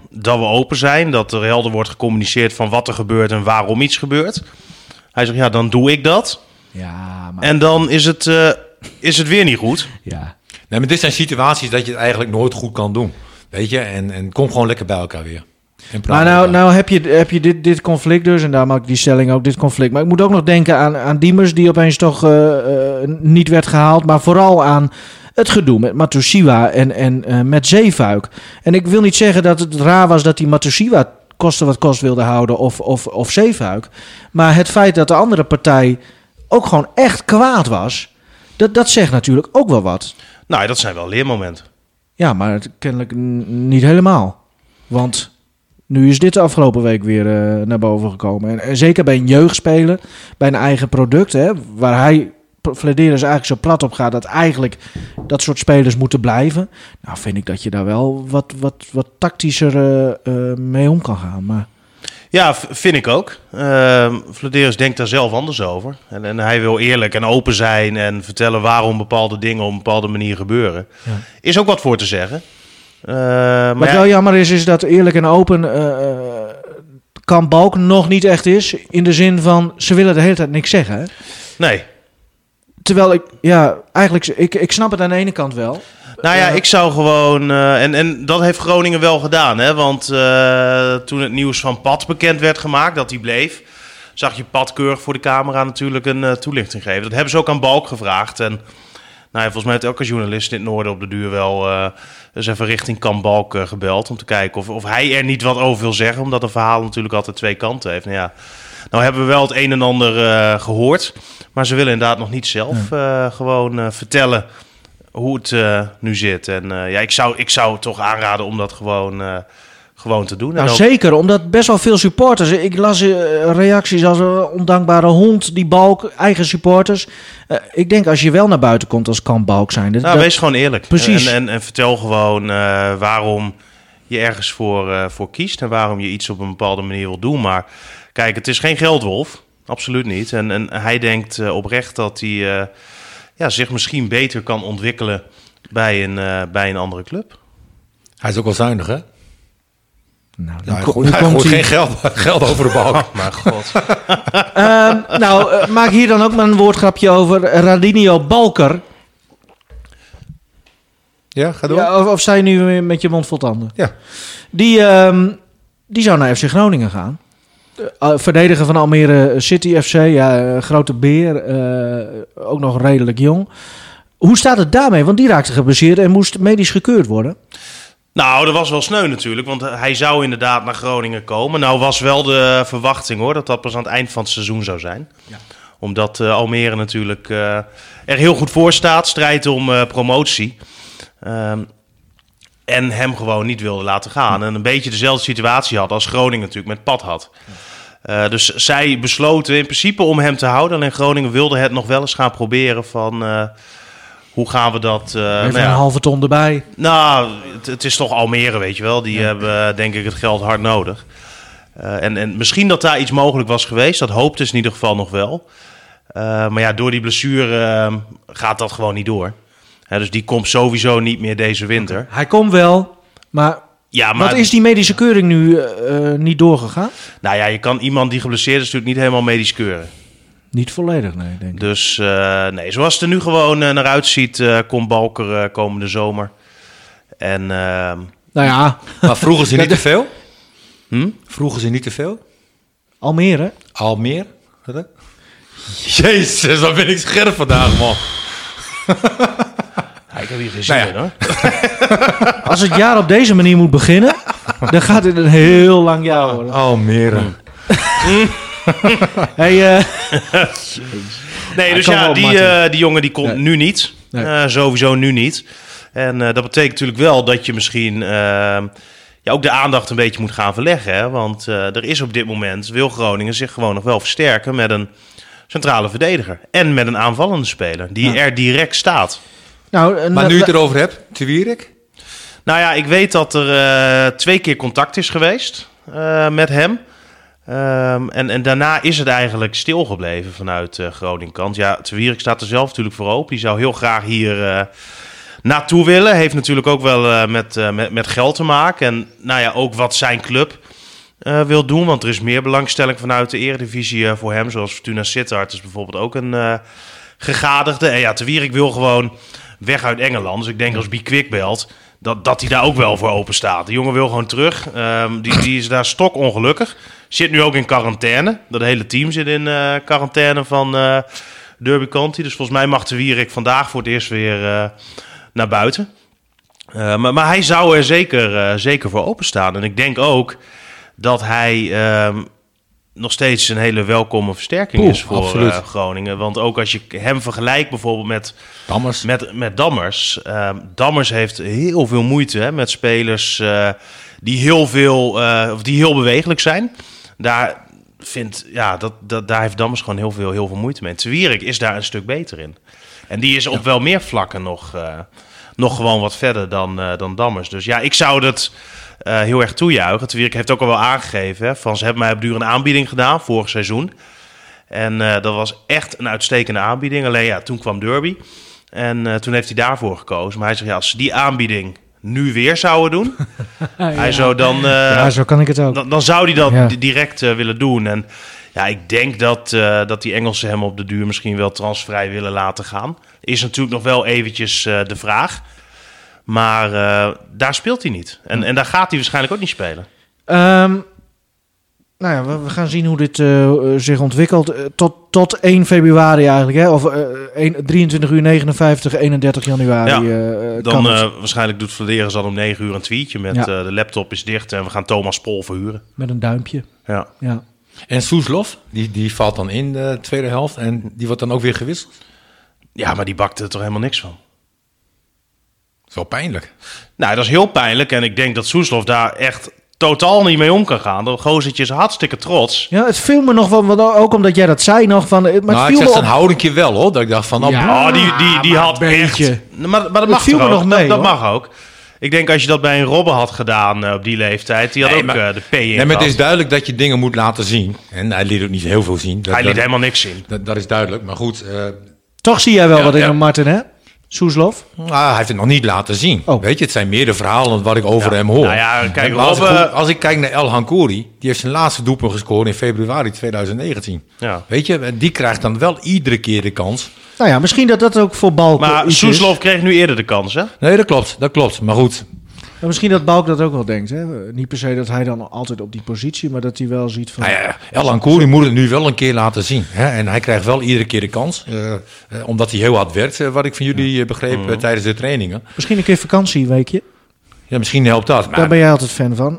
dat we open zijn. Dat er helder wordt gecommuniceerd van wat er gebeurt en waarom iets gebeurt. Hij zegt, ja, dan doe ik dat. Ja, maar... En dan is het weer niet goed. Ja. Nee, maar dit zijn situaties dat je het eigenlijk nooit goed kan doen. Weet je, en kom gewoon lekker bij elkaar weer. Maar nou heb je dit conflict dus, en daar maak ik die stelling ook, dit conflict. Maar ik moet ook nog denken aan Diemers, die opeens toch niet werd gehaald. Maar vooral aan het gedoe met Matusiwa en met Zeefuik. En ik wil niet zeggen dat het raar was dat die Matusiwa koste wat kost wilde houden of Zeefuik. Maar het feit dat de andere partij ook gewoon echt kwaad was, dat zegt natuurlijk ook wel wat. Nou, dat zijn wel leermomenten. Ja, maar het kennelijk niet helemaal. Want nu is dit de afgelopen week weer naar boven gekomen. En zeker bij een jeugdspeler, bij een eigen product, hè, waar hij Flederis eigenlijk zo plat op gaat dat eigenlijk dat soort spelers moeten blijven. Nou, vind ik dat je daar wel wat tactischer mee om kan gaan. Maar... Ja, vind ik ook. Flederis denkt daar zelf anders over. En hij wil eerlijk en open zijn en vertellen waarom bepaalde dingen op een bepaalde manier gebeuren. Ja. Is ook wat voor te zeggen. Wat wel jammer is dat eerlijk en open Kamp Balk nog niet echt is. In de zin van, ze willen de hele tijd niks zeggen. Hè? Nee. Terwijl ik snap het aan de ene kant wel. Nou ja, ik zou gewoon... En dat heeft Groningen wel gedaan. Hè? Want toen het nieuws van Pat bekend werd gemaakt, dat hij bleef, zag je Pat keurig voor de camera natuurlijk een toelichting geven. Dat hebben ze ook aan Balk gevraagd. En volgens mij heeft elke journalist in het noorden op de duur wel eens even richting Kamp Balk gebeld om te kijken of hij er niet wat over wil zeggen. Omdat een verhaal natuurlijk altijd twee kanten heeft. Nou hebben we wel het een en ander gehoord. Maar ze willen inderdaad nog niet zelf gewoon vertellen hoe het nu zit. En ik zou toch aanraden om dat gewoon te doen. Nou, en ook... zeker, omdat best wel veel supporters... Ik las reacties als een ondankbare hond, die Balk, eigen supporters. Ik denk als je wel naar buiten komt als Kamp Balk zijn... wees gewoon eerlijk. Precies. En vertel gewoon waarom je ergens voor kiest... en waarom je iets op een bepaalde manier wil doen. Maar kijk, het is geen geldwolf. Absoluut niet. En hij denkt oprecht dat hij zich misschien beter kan ontwikkelen bij een andere club. Hij is ook wel zuinig, hè? Nou, hij gooit geen geld over de balk. Oh, mijn god. Maak hier dan ook maar een woordgrapje over Radinio Balker. Ja, ga door. Ja, of sta je nu met je mond vol tanden? Ja. Die zou naar FC Groningen gaan. Verdediger van Almere City FC. Ja, grote beer. Ook nog redelijk jong. Hoe staat het daarmee? Want die raakte geblesseerd en moest medisch gekeurd worden. Nou, dat was wel sneu natuurlijk, want hij zou inderdaad naar Groningen komen. Nou was wel de verwachting hoor, dat pas aan het eind van het seizoen zou zijn. Ja. Omdat Almere natuurlijk er heel goed voor staat, strijdt om promotie. En hem gewoon niet wilde laten gaan. En een beetje dezelfde situatie had als Groningen natuurlijk met Pat had. Dus zij besloten in principe om hem te houden. Alleen Groningen wilde het nog wel eens gaan proberen van... hoe gaan we dat... Even een halve ton erbij. Nou, het is toch Almere, weet je wel. Die hebben denk ik het geld hard nodig. En misschien dat daar iets mogelijk was geweest. Dat hoopte ze in ieder geval nog wel. Maar ja, door die blessure gaat dat gewoon niet door. Dus die komt sowieso niet meer deze winter. Hij komt wel, maar... Ja, maar wat is die medische keuring nu niet doorgegaan? Nou ja, je kan iemand die geblesseerd is natuurlijk niet helemaal medisch keuren. Niet volledig, nee, denk ik. Dus zoals het er nu gewoon naar uitziet, komt Balker komende zomer. En, nou ja. Maar vroegen ze niet te veel? Vroegen ze niet te veel? Almere? Jezus, wat ben ik scherp vandaag, man. Ja, ik heb hier geen zin in, hoor. Als het jaar op deze manier moet beginnen, dan gaat het een heel lang jaar worden. Almere. Hey, nee, dus ja, die jongen die komt nu niet. Nee. Sowieso nu niet. En dat betekent natuurlijk wel dat je misschien ook de aandacht een beetje moet gaan verleggen. Hè? Want er is op dit moment, wil Groningen zich gewoon nog wel versterken met een centrale verdediger. En met een aanvallende speler die er direct staat. Nou, maar nu je het erover hebt, Te Wierik? Nou ja, ik weet dat er 2 keer contact is geweest met hem. En daarna is het eigenlijk stilgebleven vanuit Groningen kant. Ja, Te Wierik staat er zelf natuurlijk voor open. Die zou heel graag hier naartoe willen. Heeft natuurlijk ook wel met geld te maken. En nou ja, ook wat zijn club wil doen. Want er is meer belangstelling vanuit de Eredivisie voor hem. Zoals Fortuna Sittard is bijvoorbeeld ook een gegadigde. En ja, Te Wierik wil gewoon weg uit Engeland. Dus ik denk als Bikwik belt, dat hij daar ook wel voor open staat. De jongen wil gewoon terug. Die is daar stokongelukkig. Zit nu ook in quarantaine. Dat hele team zit in quarantaine van Derby County. Dus volgens mij mag Te Wierik vandaag voor het eerst weer naar buiten. Maar hij zou er zeker voor openstaan. En ik denk ook dat hij nog steeds een hele welkome versterking is voor Groningen. Want ook als je hem vergelijkt bijvoorbeeld met Dammers. Dammers heeft heel veel moeite met spelers die heel bewegelijk zijn. Daar heeft Dammers gewoon heel veel moeite mee. Te Wierik is daar een stuk beter in. En die is op wel meer vlakken nog gewoon wat verder dan Dammers. Dus ja, ik zou dat heel erg toejuichen. Te Wierik heeft ook al wel aangegeven. Van ze hebben mij op duur een aanbieding gedaan vorig seizoen. En dat was echt een uitstekende aanbieding. Alleen ja, toen kwam Derby. En toen heeft hij daarvoor gekozen. Maar hij zegt, ja, als ze die aanbieding nu weer zouden doen. Hij zou dan... zo kan ik het ook. Dan zou hij dat direct willen doen. En ja, ik denk dat die Engelsen hem op de duur misschien wel transfervrij willen laten gaan. Is natuurlijk nog wel eventjes de vraag. Maar daar speelt hij niet. En daar gaat hij waarschijnlijk ook niet spelen. Nou ja, we gaan zien hoe dit zich ontwikkelt. Tot 1 februari eigenlijk. Hè? Of 23 uur 59, 31 januari. Dan waarschijnlijk doet Vladeren al om 9 uur een tweetje met de laptop is dicht en we gaan Thomas Pol verhuren. Met een duimpje. Ja. En Soeslof, die valt dan in de tweede helft en die wordt dan ook weer gewisseld? Ja, maar die bakte er toch helemaal niks van. Dat is wel pijnlijk. Nou, dat is heel pijnlijk en ik denk dat Soeslof daar echt totaal niet mee om kan gaan. Dat gozertje is hartstikke trots. Ja, het viel me nog van, ook omdat jij dat zei nog van. Maar ik zeg een houdingje wel hoor, dat ik dacht van, die had een beetje. Maar dat mag viel me nog mee. Dat mag ook. Ik denk als je dat bij een Robben had gedaan op die leeftijd, die had de P in. Nee, maar het is duidelijk dat je dingen moet laten zien. En hij liet ook niet heel veel zien. Hij liet helemaal niks zien. Dat is duidelijk, maar goed. Toch zie jij wel wat in hem, Martin, hè? Soeslof? Hij heeft het nog niet laten zien. Oh. Weet je, het zijn meer de verhalen wat ik over hem hoor. Nou ja, kijk, als ik kijk naar El Hankouri, die heeft zijn laatste doelpunt gescoord in februari 2019. Ja. Weet je, die krijgt dan wel iedere keer de kans. Nou ja, misschien dat ook voor Balk maar iets Soeslof is. kreeg nu eerder de kans, hè? Nee, dat klopt. Maar goed. Maar misschien dat Balk dat ook wel denkt. Hè? Niet per se dat hij dan altijd op die positie, maar dat hij wel ziet van... El Hankouri moet het nu wel een keer laten zien. Hè? En hij krijgt wel iedere keer de kans. Omdat hij heel hard werkt, wat ik van jullie begreep tijdens de trainingen. Misschien een keer vakantieweekje. Ja, misschien helpt dat. Maar... Daar ben jij altijd fan van.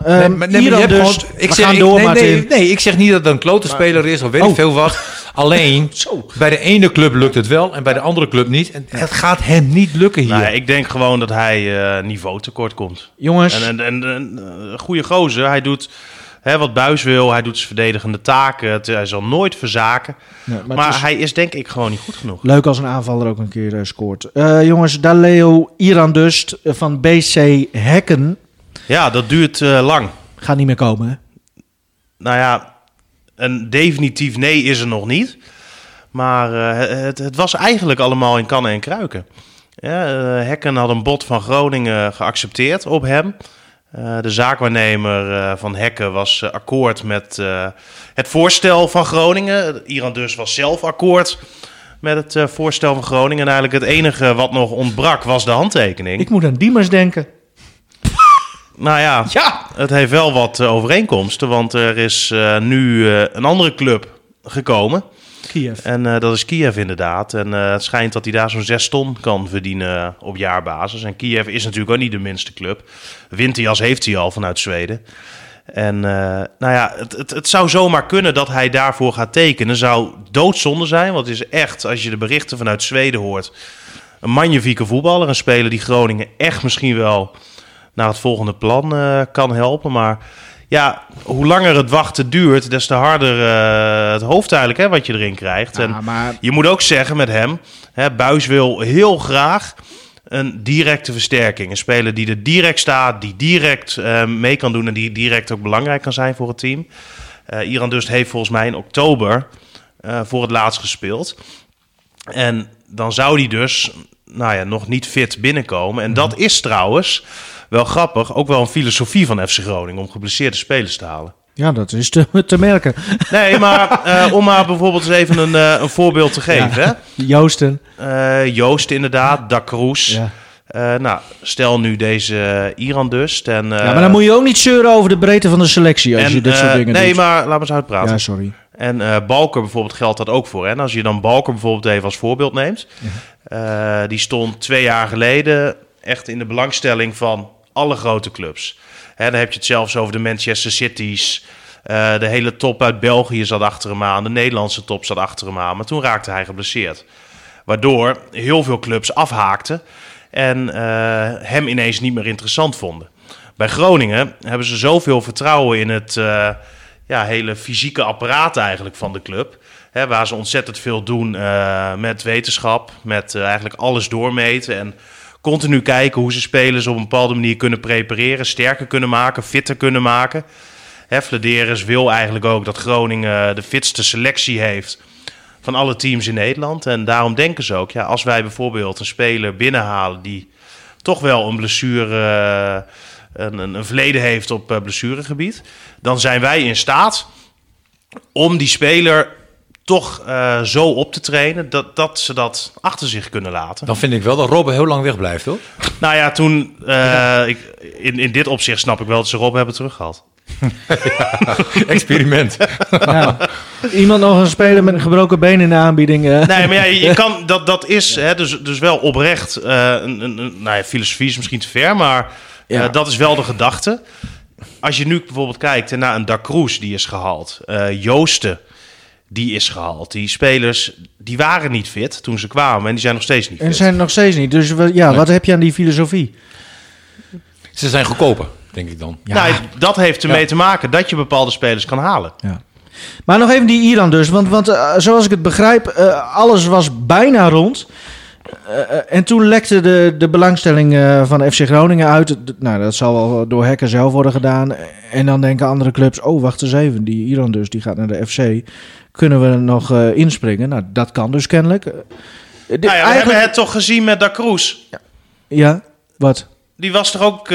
Ik zeg niet dat het een klote speler is of weet ik veel wat. Alleen, bij de ene club lukt het wel en bij de andere club niet. En het gaat hem niet lukken hier. Nee, ik denk gewoon dat hij niveau tekort komt. Jongens. En goede gozer, hij doet wat Buis wil. Hij doet zijn verdedigende taken. Hij zal nooit verzaken. Nee, maar hij is denk ik gewoon niet goed genoeg. Leuk als een aanvaller ook een keer scoort. Jongens, Daleo Irandust van BC Hekken. Ja, dat duurt lang. Gaat niet meer komen, hè? Nou ja, een definitief nee is er nog niet. Maar het was eigenlijk allemaal in kannen en kruiken. Ja, Hekken had een bod van Groningen geaccepteerd op hem. De zaakwaarnemer van Hekken was akkoord met het voorstel van Groningen. Irandust was zelf akkoord met het voorstel van Groningen. En eigenlijk het enige wat nog ontbrak was de handtekening. Ik moet aan Diemers denken. Nou ja, het heeft wel wat overeenkomsten. Want er is nu een andere club gekomen. Kiev. En dat is Kiev inderdaad. En het schijnt dat hij daar zo'n 6 ton kan verdienen op jaarbasis. En Kiev is natuurlijk ook niet de minste club. Winterjas heeft hij al vanuit Zweden. En nou ja, het zou zomaar kunnen dat hij daarvoor gaat tekenen. Zou doodzonde zijn, want het is echt, als je de berichten vanuit Zweden hoort, een magnifieke voetballer. Een speler die Groningen echt misschien wel naar het volgende plan kan helpen. Maar ja, hoe langer het wachten duurt, des te harder het hoofd eigenlijk wat je erin krijgt. Ja, en maar je moet ook zeggen met hem, Buis wil heel graag een directe versterking. Een speler die er direct staat, die direct mee kan doen en die direct ook belangrijk kan zijn voor het team. Irandust heeft volgens mij in oktober voor het laatst gespeeld. En dan zou hij dus nog niet fit binnenkomen. En dat is trouwens wel grappig, ook wel een filosofie van FC Groningen om geblesseerde spelers te halen. Ja, dat is te merken. Nee, maar om maar bijvoorbeeld eens even een voorbeeld te geven. Hè? Joosten. Joost inderdaad, Da Cruz. Ja. Stel nu deze Iran dus. Maar dan moet je ook niet zeuren over de breedte van de selectie als je dit soort dingen doet. Nee, maar laat me eens uitpraten. Ja, sorry. En Balker bijvoorbeeld geldt dat ook voor. En als je dan Balker bijvoorbeeld even als voorbeeld neemt. Die stond 2 jaar geleden echt in de belangstelling van alle grote clubs. Dan heb je het zelfs over de Manchester Cities. De hele top uit België zat achter hem aan. De Nederlandse top zat achter hem aan. Maar toen raakte hij geblesseerd. Waardoor heel veel clubs afhaakten. En hem ineens niet meer interessant vonden. Bij Groningen hebben ze zoveel vertrouwen in het hele fysieke apparaat eigenlijk van de club. Waar ze ontzettend veel doen met wetenschap. Met eigenlijk alles doormeten. En continu kijken hoe ze spelers op een bepaalde manier kunnen prepareren. Sterker kunnen maken, fitter kunnen maken. Flederis wil eigenlijk ook dat Groningen de fitste selectie heeft van alle teams in Nederland. En daarom denken ze ook, als wij bijvoorbeeld een speler binnenhalen die toch wel een blessure, een verleden heeft op blessuregebied, dan zijn wij in staat om die speler toch zo op te trainen dat ze dat achter zich kunnen laten. Dan vind ik wel dat Robben heel lang wegblijft, hoor. Nou ja, toen in dit opzicht snap ik wel dat ze Robben hebben teruggehaald. Experiment. Ja. Iemand nog een speler met een gebroken been in de aanbieding. Nee, maar je kan, dat is dus wel oprecht. Filosofie is misschien te ver, maar dat is wel de gedachte. Als je nu bijvoorbeeld kijkt naar een Da Cruz die is gehaald. Joosten die is gehaald. Die spelers die waren niet fit toen ze kwamen en die zijn nog steeds niet fit. En zijn nog steeds niet. Dus wat heb je aan die filosofie? Ze zijn goedkoper, denk ik dan. Ja. Nou, dat heeft ermee te maken dat je bepaalde spelers kan halen. Ja. Maar nog even die Iran dus. Want zoals ik het begrijp, alles was bijna rond. En toen lekte de belangstelling van FC Groningen uit. Dat zal wel door Hekker zelf worden gedaan. En dan denken andere clubs, wacht eens even. Die Iran dus, die gaat naar de FC. Kunnen we nog inspringen? Nou, dat kan dus kennelijk. We hebben het toch gezien met Da Cruz? Ja, wat? Die was toch ook...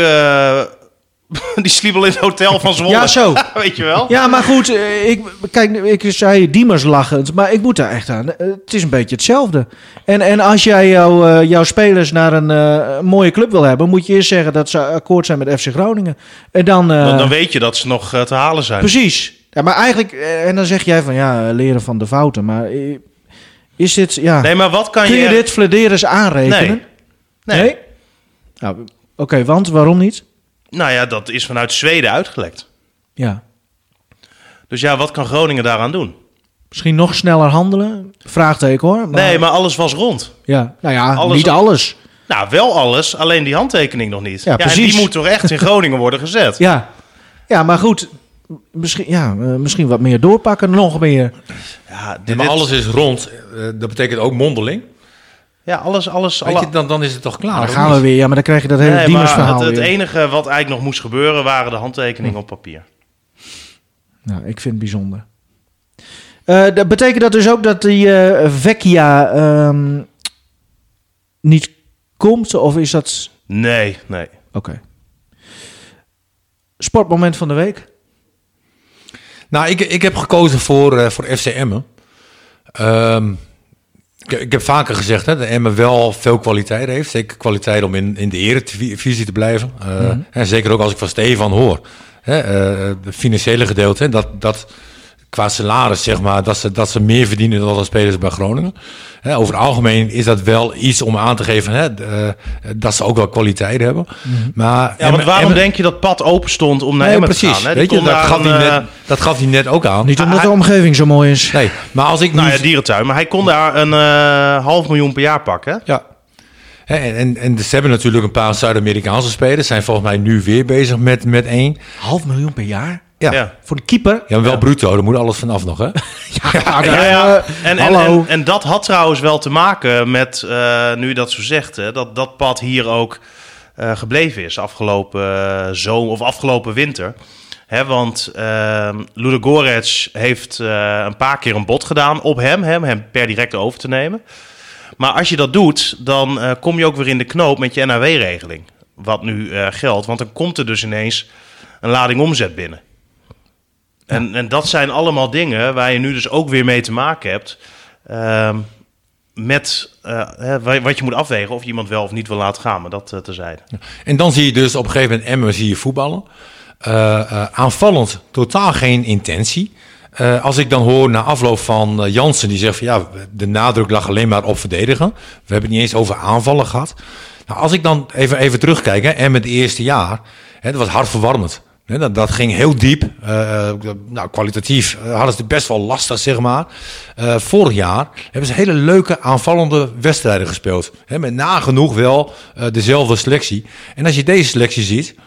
die sliep al in het hotel van Zwolle. Ja, zo. Weet je wel? Ja, maar goed. Ik zei Diemers lachend. Maar ik moet daar echt aan. Het is een beetje hetzelfde. En als jij jouw spelers naar een mooie club wil hebben, moet je eerst zeggen dat ze akkoord zijn met FC Groningen. En dan weet je dat ze nog te halen zijn. Precies. Ja, maar eigenlijk... En dan zeg jij van leren van de fouten. Maar is dit... Ja, nee, maar wat kun je dit Flederis aanrekenen? Nee? Nou, oké, want waarom niet? Nou ja, dat is vanuit Zweden uitgelekt. Ja. Dus wat kan Groningen daaraan doen? Misschien nog sneller handelen? Vraagteken hoor. Maar... Nee, maar alles was rond. Ja, nou ja, niet alles. Nou, wel alles, alleen die handtekening nog niet. Ja, precies. En die moet toch echt in Groningen worden gezet? Ja, maar goed. Misschien wat meer doorpakken, nog meer. Ja, maar alles is rond. Dat betekent ook mondeling. Ja, alles. Weet je, dan is het toch klaar? Dan gaan we weer. Ja, maar dan krijg je dat hele Diemers-verhaal het enige wat eigenlijk nog moest gebeuren waren de handtekeningen op papier. Nou, ik vind het bijzonder. Dat betekent dat dus ook dat die Vecchia niet komt? Of is dat... Nee. Oké. Sportmoment van de week? Nou, ik heb gekozen voor FC Emmen. Ik heb vaker gezegd dat Emmen wel veel kwaliteit heeft. Zeker kwaliteit om in de Eredivisie te blijven. En zeker ook als ik van Stefan hoor. De financiële gedeelte, dat qua salaris, zeg maar, dat ze meer verdienen dan de spelers bij Groningen. Over het algemeen is dat wel iets om aan te geven dat ze ook wel kwaliteit hebben. Maar want waarom denk je dat pad open stond om naar Emmen te gaan? Weet je, dat gaf hij net ook aan. Niet omdat de omgeving zo mooi is. Nee, maar als ik dierentuin. Maar hij kon daar een $500.000 per jaar pakken. Hè? Ja. En ze hebben natuurlijk een paar Zuid-Amerikaanse spelers. Zijn volgens mij nu weer bezig met 1. $500.000 per jaar? Ja. Voor de keeper? Ja, wel bruto. Daar moet alles vanaf nog, hè? En dat had trouwens wel te maken met, nu je dat zo zegt, dat pad hier ook gebleven is afgelopen zomer of afgelopen winter. Want Ludogorets heeft een paar keer een bod gedaan op hem per direct over te nemen. Maar als je dat doet, dan kom je ook weer in de knoop met je NAW-regeling. Wat nu geldt, want dan komt er dus ineens een lading omzet binnen. En dat zijn allemaal dingen waar je nu dus ook weer mee te maken hebt. Met wat je moet afwegen of je iemand wel of niet wil laten gaan. Maar dat terzijde. En dan zie je dus op een gegeven moment Emmen voetballen. Aanvallend totaal geen intentie. Als ik dan hoor na afloop van Jansen die zegt van de nadruk lag alleen maar op verdedigen. We hebben het niet eens over aanvallen gehad. Nou, als ik dan even terugkijk, Emmen het eerste jaar, dat was hartverwarmend. Dat ging heel diep. Kwalitatief hadden ze het best wel lastig, zeg maar. Vorig jaar hebben ze hele leuke aanvallende wedstrijden gespeeld. Met nagenoeg wel dezelfde selectie. En als je deze selectie ziet,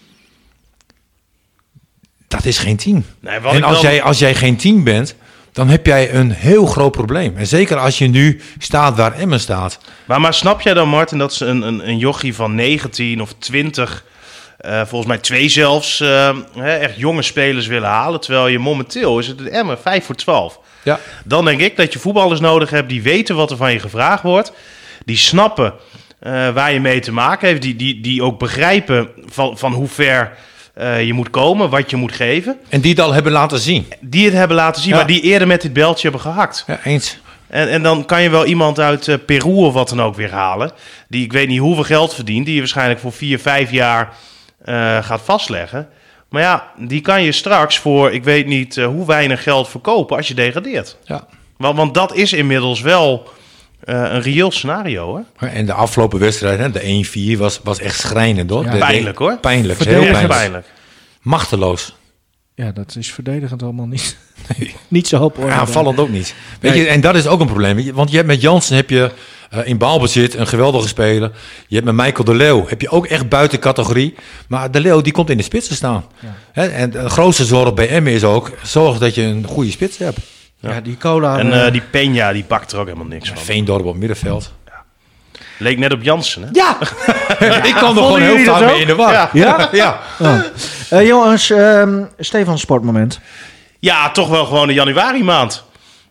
dat is geen team. Nee, en als jij geen team bent, dan heb jij een heel groot probleem. En zeker als je nu staat waar Emmen staat. Maar snap jij dan, Martin, dat ze een jochie van 19 of 20... volgens mij 2 zelfs, echt jonge spelers willen halen. Terwijl je momenteel is het in Emmen 5 voor 12. Ja. Dan denk ik dat je voetballers nodig hebt die weten wat er van je gevraagd wordt. Die snappen waar je mee te maken heeft. Die ook begrijpen van hoe ver je moet komen, wat je moet geven. En die het al hebben laten zien. Die het hebben laten zien, maar die eerder met dit beltje hebben gehakt. Ja, eens. En dan kan je wel iemand uit Peru of wat dan ook weer halen. Die ik weet niet hoeveel geld verdient. Die je waarschijnlijk voor 4-5 jaar... gaat vastleggen. Maar ja, die kan je straks voor, ik weet niet hoe weinig geld verkopen als je degradeert. Ja. Want dat is inmiddels wel een reëel scenario. Hè? En de afgelopen wedstrijd, de 1-4, was echt schrijnend, hoor. Ja. Pijnlijk, hoor. Pijnlijk, heel pijnlijk. Machteloos. Ja, dat is verdedigend allemaal niet. Nee. Niet zo hoop. Aanvallend ook niet. Weet je, en dat is ook een probleem. Want je hebt met Jansen in balbezit een geweldige speler. Je hebt met Michael de Leeuw heb je ook echt buiten categorie. Maar de Leeuw die komt in de spits te staan. Ja. En de grootste zorg bij Emmen is ook zorg dat je een goede spits hebt. Ja, die cola. En die Peña die bakt er ook helemaal niks van. Veendorp op middenveld. Leek net op Jansen, hè? Ja! Ik kan er gewoon heel vaak mee in de war. Ja? Oh. Jongens, Stefan sportmoment. Ja, toch wel gewoon de januari maand.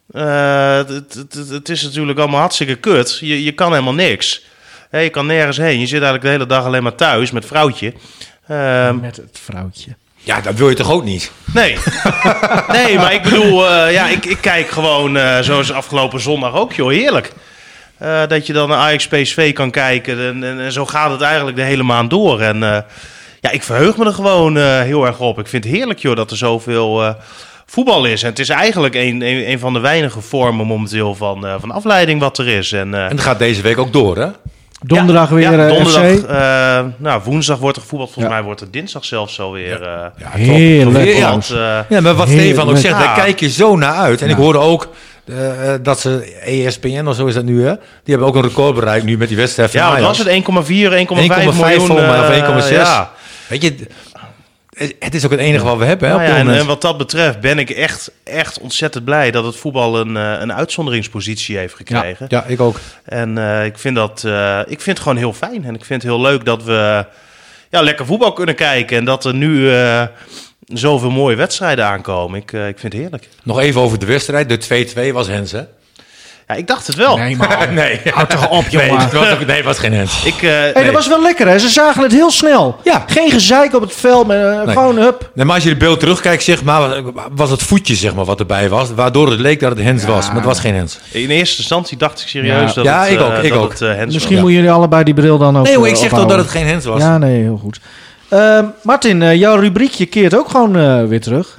Het is natuurlijk allemaal hartstikke kut. Je kan helemaal niks. Je kan nergens heen. Je zit eigenlijk de hele dag alleen maar thuis met vrouwtje. Met het vrouwtje. Ja, dat wil je toch ook niet? Nee. Nee, maar ik bedoel... ik kijk gewoon zoals afgelopen zondag ook, joh. Heerlijk. Dat je dan naar Ajax PSV kan kijken. En zo gaat het eigenlijk de hele maand door. En ik verheug me er gewoon heel erg op. Ik vind het heerlijk, joh, dat er zoveel... voetbal is. En het is eigenlijk een van de weinige vormen momenteel van afleiding wat er is. En dat gaat deze week ook door, hè? Donderdag weer donderdag, woensdag wordt er gevoetbald. Volgens mij wordt het dinsdag zelfs alweer. Heerlijk. Maar wat Stefan ook zegt, daar kijk je zo naar uit. En ik hoorde ook dat ze ESPN of zo is dat nu, hè? Die hebben ook een record bereikt nu met die wedstrijd van Ajax. Was het 1,4, 1,5 miljoen? Of 1,6. Weet je... Het is ook het enige wat we hebben. Hè, en wat dat betreft ben ik echt ontzettend blij dat het voetbal een uitzonderingspositie heeft gekregen. Ja, ik ook. En ik vind het gewoon heel fijn. En ik vind het heel leuk dat we lekker voetbal kunnen kijken. En dat er nu zoveel mooie wedstrijden aankomen. Ik vind het heerlijk. Nog even over de wedstrijd. De 2-2 was Hens, hè? Ja, ik dacht het wel. Nee, maar nee. Houd toch op, jongen. Nee, het was geen Hens. Dat was wel lekker, hè? Ze zagen het heel snel. Ja. Geen gezeik op het veld, maar gewoon hup. Nee, maar als je het beeld terugkijkt, zeg maar, was het voetje, zeg maar, wat erbij was. Waardoor het leek dat het Hens was, maar het was geen Hens. In eerste instantie dacht ik serieus dat ik ook. Het Hens Misschien was. moeten jullie allebei die bril dan ook Nee, ik zeg toch dat het geen Hens was. Ja, nee, heel goed. Martin, jouw rubriekje keert ook gewoon weer terug.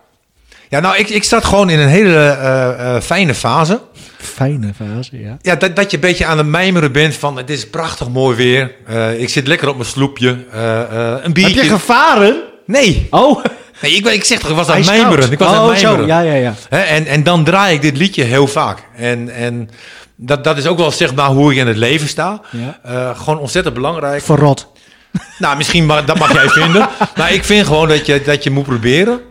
Ja, nou, ik zat gewoon in een hele fijne fase. Fijne fase, ja. Ja, dat je een beetje aan het mijmeren bent van... het is prachtig mooi weer. Ik zit lekker op mijn sloepje. Een biertje. Heb je gevaren? Nee. Oh. Nee, ik zeg toch, ik was aan het mijmeren. Ik was aan het mijmeren. Zo. Ja. En dan draai ik dit liedje heel vaak. En dat is ook wel, zeg maar, hoe ik in het leven sta. Ja. Gewoon ontzettend belangrijk. Verrot. Nou, misschien dat mag jij vinden. Maar ik vind gewoon dat je moet proberen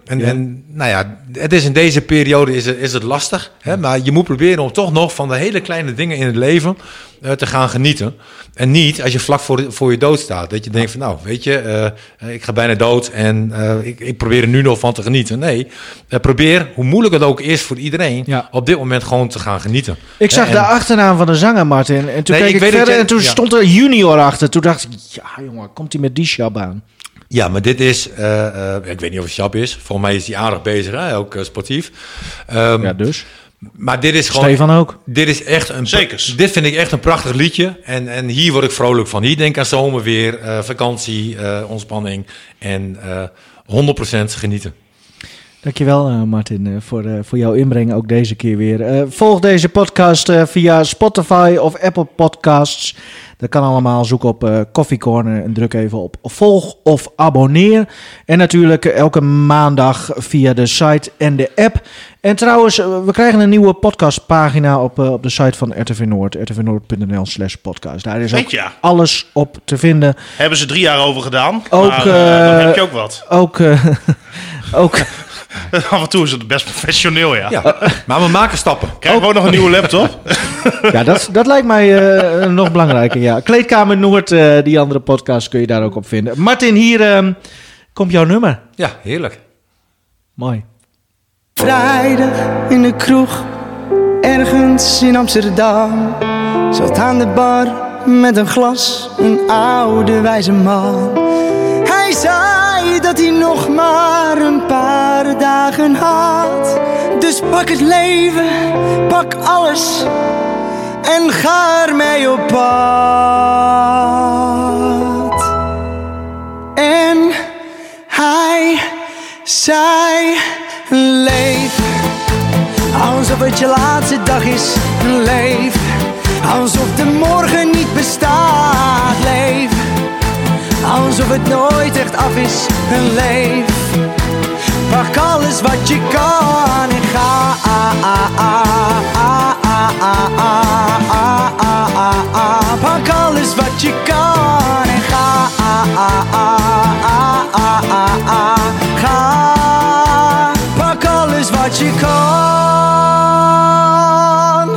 En nou ja, het is in deze periode is het lastig. Hè? Maar je moet proberen om toch nog van de hele kleine dingen in het leven te gaan genieten. En niet als je vlak voor je dood staat. Dat je denkt van nou, weet je, ik ga bijna dood en ik probeer er nu nog van te genieten. Nee, probeer, hoe moeilijk het ook is voor iedereen, op dit moment gewoon te gaan genieten. Ik zag de achternaam van de zanger, Martin. En toen keek ik verder en toen stond er junior achter. Toen dacht ik, ja jongen, komt hij met die shab aan? Ja, maar dit is, ik weet niet of het Sjab is. Volgens mij is hij aardig bezig, hè? Ook sportief. Ja, dus. Maar dit is gewoon... Stefan ook. Dit is echt een... Zekers. Dit vind ik echt een prachtig liedje. En hier word ik vrolijk van. Hier denk ik aan zomerweer, vakantie, ontspanning en 100% genieten. Dankjewel Martin voor jouw inbreng ook deze keer weer. Volg deze podcast via Spotify of Apple Podcasts. Dat kan allemaal. Zoek op Coffee Corner en druk even op volg of abonneer. En natuurlijk elke maandag via de site en de app. En trouwens, we krijgen een nieuwe podcastpagina op de site van RTV Noord. rtvnoord.nl/podcast. Daar is ook alles op te vinden. Hebben ze 3 jaar over gedaan. Ook, maar dan heb je ook wat. Ook af en toe is het best professioneel, ja. Maar we maken stappen. Krijgen we ook nog een nieuwe laptop? Ja, dat lijkt mij nog belangrijker, ja. Kleedkamer Noord, die andere podcast kun je daar ook op vinden. Martin, hier komt jouw nummer. Ja, heerlijk. Mooi. Vrijdag in de kroeg, ergens in Amsterdam. Zat aan de bar met een glas, een oude wijze man. Hij zei dat hij nog maar een paar dagen had. Dus pak het leven, pak alles en ga ermee op pad. En hij zei: leef alsof het je laatste dag is. Leef alsof de morgen niet bestaat. Leef alsof het nooit echt af is. Leef, pak alles wat je kan en ga. Pak alles wat je kan en ga. Ga, pak alles wat je kan.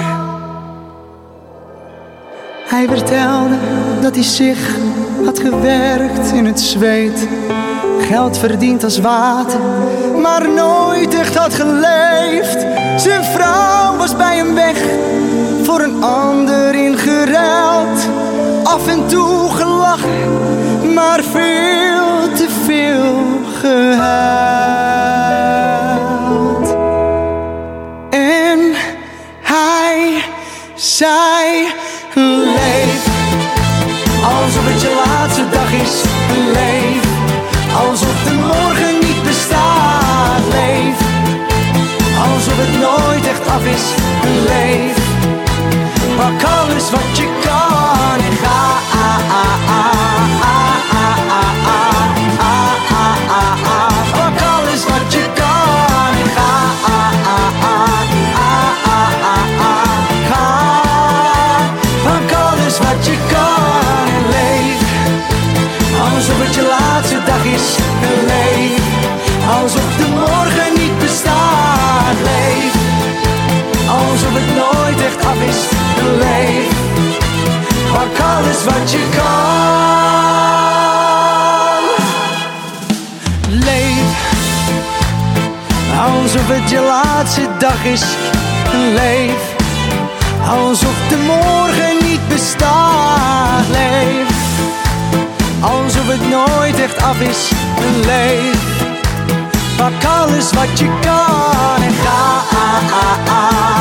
Hij vertelde dat hij zich had gewerkt in het zweet, geld verdiend als water, maar nooit echt had geleefd. Zijn vrouw was bij hem weg, voor een ander ingeruild. Af en toe gelachen, maar veel te veel gehuild. En hij zei: leef alsof het je laatste dag is. Leef alsof de morgen niet bestaat. Leef alsof het nooit echt af is. Leef, pak alles wat je kan en ga. Pak alles wat je kan en ga. Ga, pak alles wat je kan en leef alsof het je laatste dag is. Leef alsof de morgen niet bestaat. Leef alsof het nooit echt af is. Leef, pak alles wat je kan. Leef alsof het je laatste dag is. Leef alsof de morgen niet bestaat. Leef alsof het nooit echt af is. Leef, pak alles wat je kan en ga.